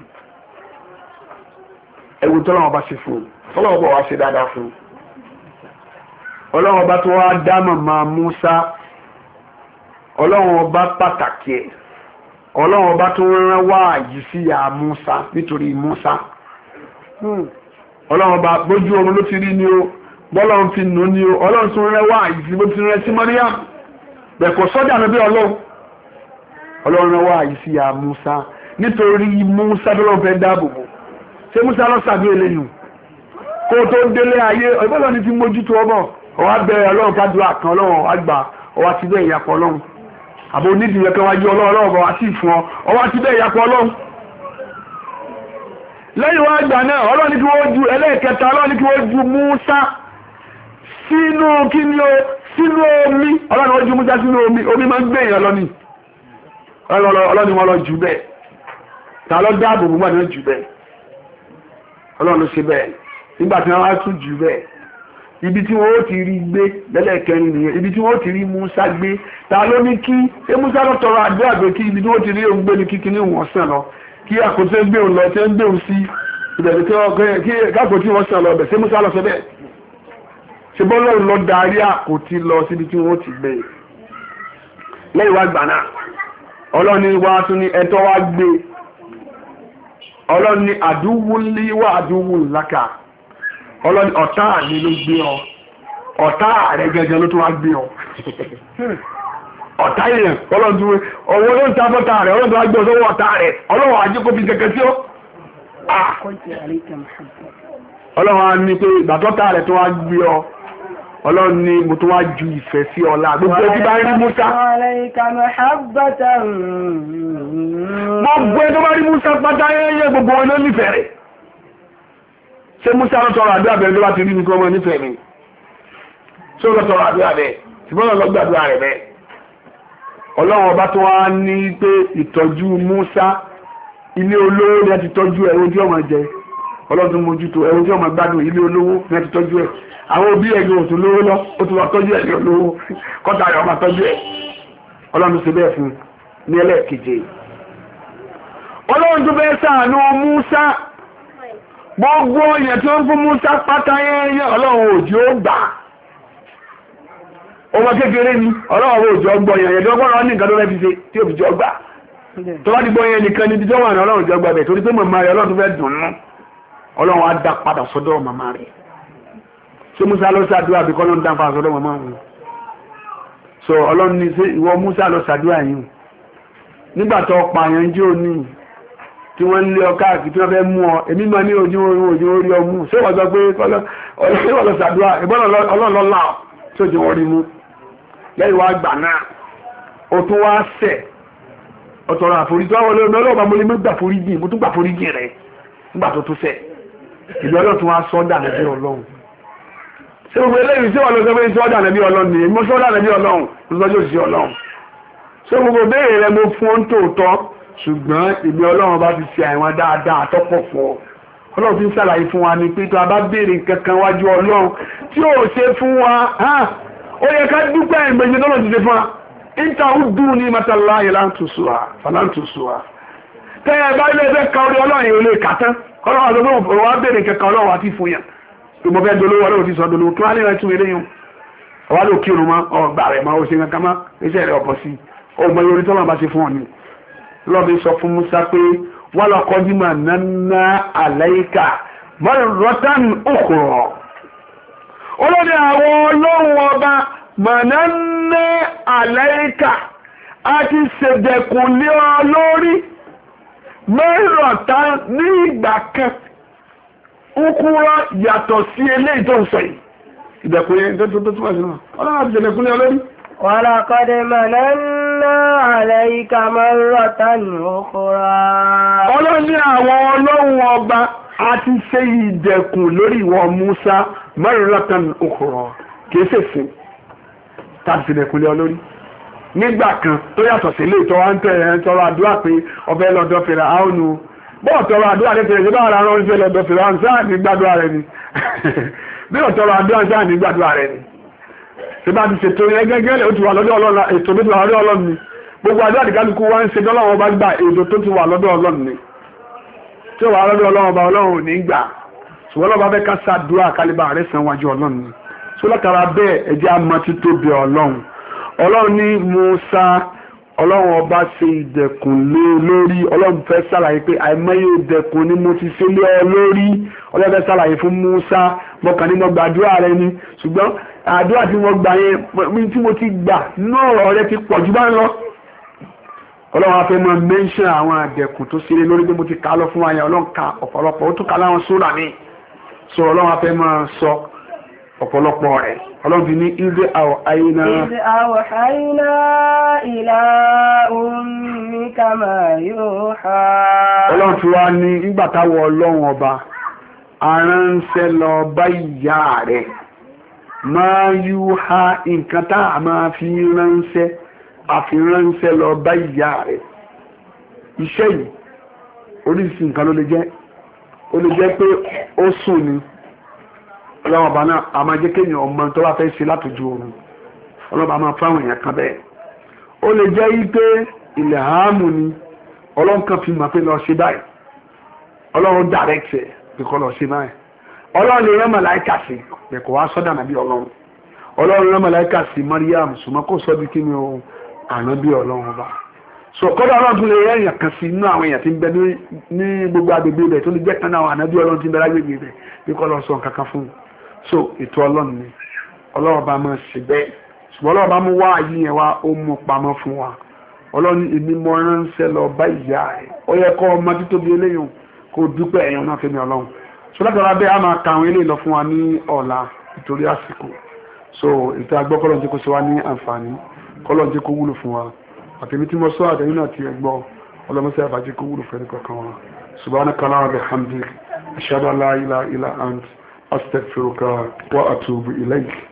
ẹ̀wù tọ́lọ́run bá ṣe fún tọ́lọ́run bá wá ṣe dáadáa fún ọlọ́run bá tó wá dá màmá Musa ọlọ́run bá pàtàkì ẹ̀ ọlọ́run bá tó rán wáàyí sí ya Musa nítorí Musa ọlọ́run bá bójú oorun ló ti rí ni ó bọ́lọ́run fi nù ni ó ọlọ́run tó rán wáàyí sí bó ti rán sí Mariam bẹ̀kọ̀ sọ́jà níbi ọlọ́run wáàyí sí ya Musa nítorí Musa tó lọ́n fẹ́ dáàbòbò ṣé Musa lọ sàbí eléyìn kó tó délé ayé ọ̀bọ̀lọ́ ni ti mójútó ọbọ̀ ọwá bẹ̀rẹ̀ ọlọ́run fàdúrà kan ọlọ́run àgbà ọwá ti bẹ́ẹ̀ ìyàpọ̀ ọlọ́run àbò onídìí ẹ̀kan wájú ọlọ́run ọwá sì fún ọ ọwá ti bẹ́ẹ̀ ìyàpọ̀ ọlọ́run lẹ́yìn wá gbà náà ọlọ́run ní kí wọ́n ju ẹlẹ́ẹ̀kẹta ọlọ́run ní kí wọ́n ju Musa sínú sínú omi ọlọ́run wọ́n ju Musa sínú omi máa ń gbé èèyàn lọ ní ọlọ́run wọn lọ jù bẹ́ẹ̀ ta lọ dáàbò bùgbà náà jù bẹ́ẹ̀ ọlọ́run ló ṣe bẹ́ẹ̀ nígbà tí wọ́n wá tún jù bẹ́ẹ̀ ibi tí wọ́n ó ti rí gbé lẹ́lẹ́kẹrin nìyẹn ibi tí wọ́n ó ti rí Musa gbé ta ló ní kí ṣé Musa lọ tọrọ àdúrà pé kí ibi tí wọ́n ti rí òun gbé ní kíkí ní wọ́n sàn lọ kí àkótí ń gbé òun lọ tí ń gbé òun sí ìbẹ̀rẹ̀ tí káàkótí wọ́n sàn lọ bẹ̀ ṣé Musa lọ sọ bẹ́ẹ̀ ṣe bọ́lọ́run lọ darí àkótí lọ síbi tí wọ́n ti gbé lẹ́yìn wá gbà náà ọlọ́ni wá tún ní ẹ̀tọ́ wá gbé ọlọ́ni àdúwúlí wá àdúwúlákà ọlọ́ni ọ̀tá mi ló gbé ọ ọ̀tá rẹ̀ gẹ́gẹ́ ló tún wá gbé ọ ọ̀tá èèyàn ọlọ́run tún ọwọ́ ló ń ta fọ́ta rẹ̀ ọlọ́run tó wá gbé ọ sọ́wọ́ ọ̀tá rẹ̀ ọlọ́run àjẹ́kó fi kẹ̀kẹ́ sí ọ ọlọ́run á ní pé ìgbàtọ́ta rẹ̀ tó wá gbé ọ ọlọ́run ní mo tó wá ju ìfẹ́ sí ọlá gbogbo ẹbí bá rí Musa gbogbo ẹbí bá rí Musa pátá yẹ́yẹ́ gbogbo wọn ló nífẹ̀ẹ́ rẹ̀ ṣé Musa lọ tọrọ àdúrà bẹ̀rẹ̀ ló bá ti rí mi kí ọmọ nífẹ̀ẹ́ mi ṣé ó lọ tọrọ àdúrà bẹ́ẹ̀ ṣùgbọ́n lọ gbàdúrà rẹ̀ bẹ́ẹ̀ ọlọ́run ọba tó wá ní pé ìtọ́jú Musa ilé olówó ni a ti tọ́jú ẹ̀rọ tí ọmọ jẹ ọlọ́run tó mójútó ẹ̀rọ tí ọmọ gbádùn ilé olówó ni a ti tọ́jú ẹ̀ àwọn òbí ẹ̀gbẹ́ òtún lówó lọ ó tún wá tọ́jú ẹ̀ ní olówó kọ́ta rẹ̀ ọmọ tọ́jú ẹ̀ ọlọ́run ṣe bẹ́ẹ̀ fún ní ẹlẹ́ẹ̀keje ọlọ́run tó bẹ́ẹ̀ ṣàánú Musa gbogbo èèyàn tí ó ń fún Musa pátá yẹ́yẹ́ ọlọ́run òjò ó gbà ọmọ kékeré ni ọlọ́run òjò gbọ́ yẹn yẹn dọ́gbọ́n ní nǹkan tó fẹ́ fi ṣe tí ò fi jọ gbà tó bá ti gbọ́ yẹn nìkan níbi jọ́wọ́ àná ọlọ́run jọ gbà bẹ̀ torí pé màmá rẹ̀ ọlọ́run tó fẹ́ dùn ún ọlọ́run á dá padà sọ́dọ̀ màmá rẹ̀ ṣé Musa lọ ṣàdúrà bí kọ́ ló ń dá padà sọ́dọ̀ màmá wọn so ọlọ́run ní ṣe ìwọ Musa lọ ṣàdúrà yìí nígbà tó pààyàn jẹ́ òní tí wọ́n lé ọ káàkiri tí wọ́n fẹ́ mú ọ èmi máa ní ojú orí ọmú ṣé wọ́n sọ pé ọlọ́run lọ ṣàdúrà ìbọn ọlọ́run lọ́la tí ó ti wọ́n rí mú lẹ́yìn wá gbà náà ó tún wá sẹ̀ ọ̀tọ̀rọ̀ àforíjì tó wọ́n lọ́wọ́ ọlọ́ọ̀bá mo lè mú gbà foríjì mo tún gbà foríjì rẹ̀ nígbà tó tún sẹ̀ ìlú ọlọ́run tún wá sọ́dà nẹ́bí ọlọ́run ṣé gbogbo eléyìí tí wọ́n lọ sọ pé sọ́dà nẹ́bí ọlọ́run ni mo sọ́dà nẹ́bí ọlọ́run mo sọ́jọ́ òṣìṣẹ́ ọlọ́run ṣé gbogbo béèrè rẹ mo fún ọ́n tòótọ́ ṣùgbọ́n ìgbé ọlọ́run bá ti ṣe àwọn dáadáa tọ́pọ̀ fún ọ ọlọ́run fi ń ṣàlàyé fún wa ní pé tó a bá béèrè kankan wájú ọlọ́run tí ó ṣe fún wa ó yẹ ká dúpẹ́ ìgbèjì tó lọ ti ṣe fún wa ìta ó dùn ní mọ́tàlá ìlàntòsùwà tẹ́yẹ bá ilé ẹgbẹ́ ka orí ọlọ́run yìí lè kà tán ọlọ́run àti ọlọ́run wá béèrè kankan ọlọ́run àti fún yàn tó mọ fẹ́ dolówó ọlọ́run ti sọ dolówó kí wọ́n lè rántí wọlé yàn ọwá ló kírun mọ́ ọgbà rẹ̀ mọ́ ó ṣe kankan mọ́ iṣẹ́ rẹ̀ ọ̀pọ̀ sí ọgbọ̀n yorí tọ́lọ́ bá ṣe fún ọ ni lọ́bi sọ fún Musa pé wọ́n lọ kọjú mà nánà àlẹ́yíkà marratan ukhra olóde àwọn ọlọ́run ọba mà nánà àlẹ́yíkà a ti ṣèdẹ̀kùn lé ọ lórí marratan ní ìgbà kan ukhra yàtọ̀ sí eléyìí tó ń sọ yìí ìdẹ̀kùn yẹn tó túmọ̀ sí náà ọlọ́run àti ṣèdẹ̀kùn lé ọ lórí. ولقد مننا عليك مرة أخرى. Ọlọ́run ní àwọn ọlọ́run ọba a ti ṣe ìdẹ̀kùn lórí ìwọ Musa marratan ukhra kìí ṣèṣin tàbí ṣèdẹ̀kùn lé ọ lórí nígbà kan tó yàtọ̀ sí ilé ìtọ́wà ń tẹ̀rẹ̀ tọrọ àdúrà pé ọbẹ̀ lọ́dọ̀ fèrè áónù bọ́ọ̀ tọrọ àdúrà ní fèrè síbára rán ń fẹ́ lọ́dọ̀ fèrè áónù sáà ní gbàdúrà rẹ ni bí ọ̀ tọrọ àdúrà sáà ní gbàdúrà rẹ ni ṣe bá ti ṣètò yẹn gẹ́gẹ́ ó ti wà lọ́dọ̀ Ọlọ́run ètò tó ti wà lọ́dọ̀ Ọlọ́run ni gbogbo àdúrà àdìkálukú wá ń ṣe dọ́lọ́wọ́ bá gbà ètò tó ti wà lọ́dọ̀ Ọlọ́run ni tí ó wà lọ́dọ̀ Ọlọ́run bá Ọlọ́run ò ní gbà ṣùgbọ́n lọ́ba fẹ́ ká ṣàdúrà kálíbà rẹ̀ san wájú Ọlọ́run ni tó látara bẹ́ẹ̀ ẹjẹ́ àmọ́ títóbi Ọlọ́run Ọlọ́run ní Musa Ọlọ́run ọba ṣe ìdẹ̀kùn lé lórí Ọlọ́run fẹ́ ṣàlàyé pé àìmọye ìdẹ̀kùn ni mo ti ṣe lé ọ lórí Ọlọ́run fẹ́ ṣàlàyé fún Musa mọ̀kàn ní mo gbàdúrà rẹ ni ṣùgbọ́n àdúrà tí wọ́n gbà yẹn tí mo ti gbà nínú ọ̀rọ̀ rẹ ti pọ̀ jù bá ń lọ Ọlọ́run á fẹ́ mọ mẹ́ńṣẹ́ àwọn àdẹ̀kùn tó ṣe lé lórí pé mo ti kà lọ fún wa yẹn Ọlọ́run ka ọ̀pọ̀lọpọ̀ ó tún kà láwọn sóra mi so Ọlọ́run á fẹ́ mọ sọ ọ̀pọ̀lọpọ̀ rẹ̀ Ọlọ́run fi ní ìdí àwọ̀ àyínà ìlà ummika ma yuha. Ọlọ́run fi wá ní nígbà táwọn Ọlọ́run ọba aránṣẹ́ lọ bá ìyá rẹ̀ máa yuha nǹkan tá a máa fi ránṣẹ́ àfiránṣẹ́ lọ bá ìyá rẹ̀ iṣẹ́ yìí oríṣìí nǹkan ló lè jẹ́ ó lè jẹ́ pé ó sùn ni Ọlọ́run ọba náà a máa jẹ́ kéèyàn ọmọ tó bá fẹ́ ṣe látòjú oorun Ọlọ́run máa fáwọn èèyàn kan bẹ́ẹ̀ ó lè jẹ́ yí pé ilẹ̀ ààmù ni Ọlọ́run kan fi mọ̀ pé lọ ṣe báyìí Ọlọ́run direct ẹ̀ pé kọ́ lọ ṣe báyìí Ọlọ́run lè rán màláìkà sí pé kò wá sọ́dà nàbí Ọlọ́run rán màláìkà sí Mariam ṣùgbọ́n kò sọ́ bí kí ni o ànábì Ọlọ́run ọba so kọ́dọ̀ Ọlọ́run tún lè rẹ́ èèyàn kan sí inú àwọn èèyàn tí ń bẹ ní gbogbo agbègbè rẹ̀ tó lè jẹ́ kan náà ànábì Ọlọ́run tí ń bẹ lágbègbè rẹ̀ bí kọ́ lọ sọ nǹkan kan fún un so ètò Ọlọ́run ni Ọlọ́run bá máa ṣe bẹ́ẹ̀ ṣùgbọ́n Ọlọ́run bá mú wá ayé yẹn wá ó mú pamọ́ fún wa Ọlọ́run èmi mọ ránṣẹ́ lọ bá ìyá ẹ̀ ó yẹ kọ́ ọmọ títóbi eléyìí kó dúpẹ́ ẹ̀yàn náà fẹ́mi Ọlọ́run so látara bẹ́ẹ̀ a máa ka àwọn eléyìí lọ fún wa ní ọ̀la nítorí àsìkò so ètò àgbọ̀ kọ́lọ̀ jẹ́ kó ṣe wá ní àǹfààní kọ́lọ̀ jẹ́ kó wúlò fún wa àtẹ̀mí tí mo sọ àtẹ̀yìn náà ti ẹgbọ́ ọlọ́mọṣẹ́ àbájẹ́ kó wúlò fẹ́ni kankan wa subhanaka Allahumma wa bihamdik ashhadu an la ilaha illa ant astaghfiruka wa atubu ilayk.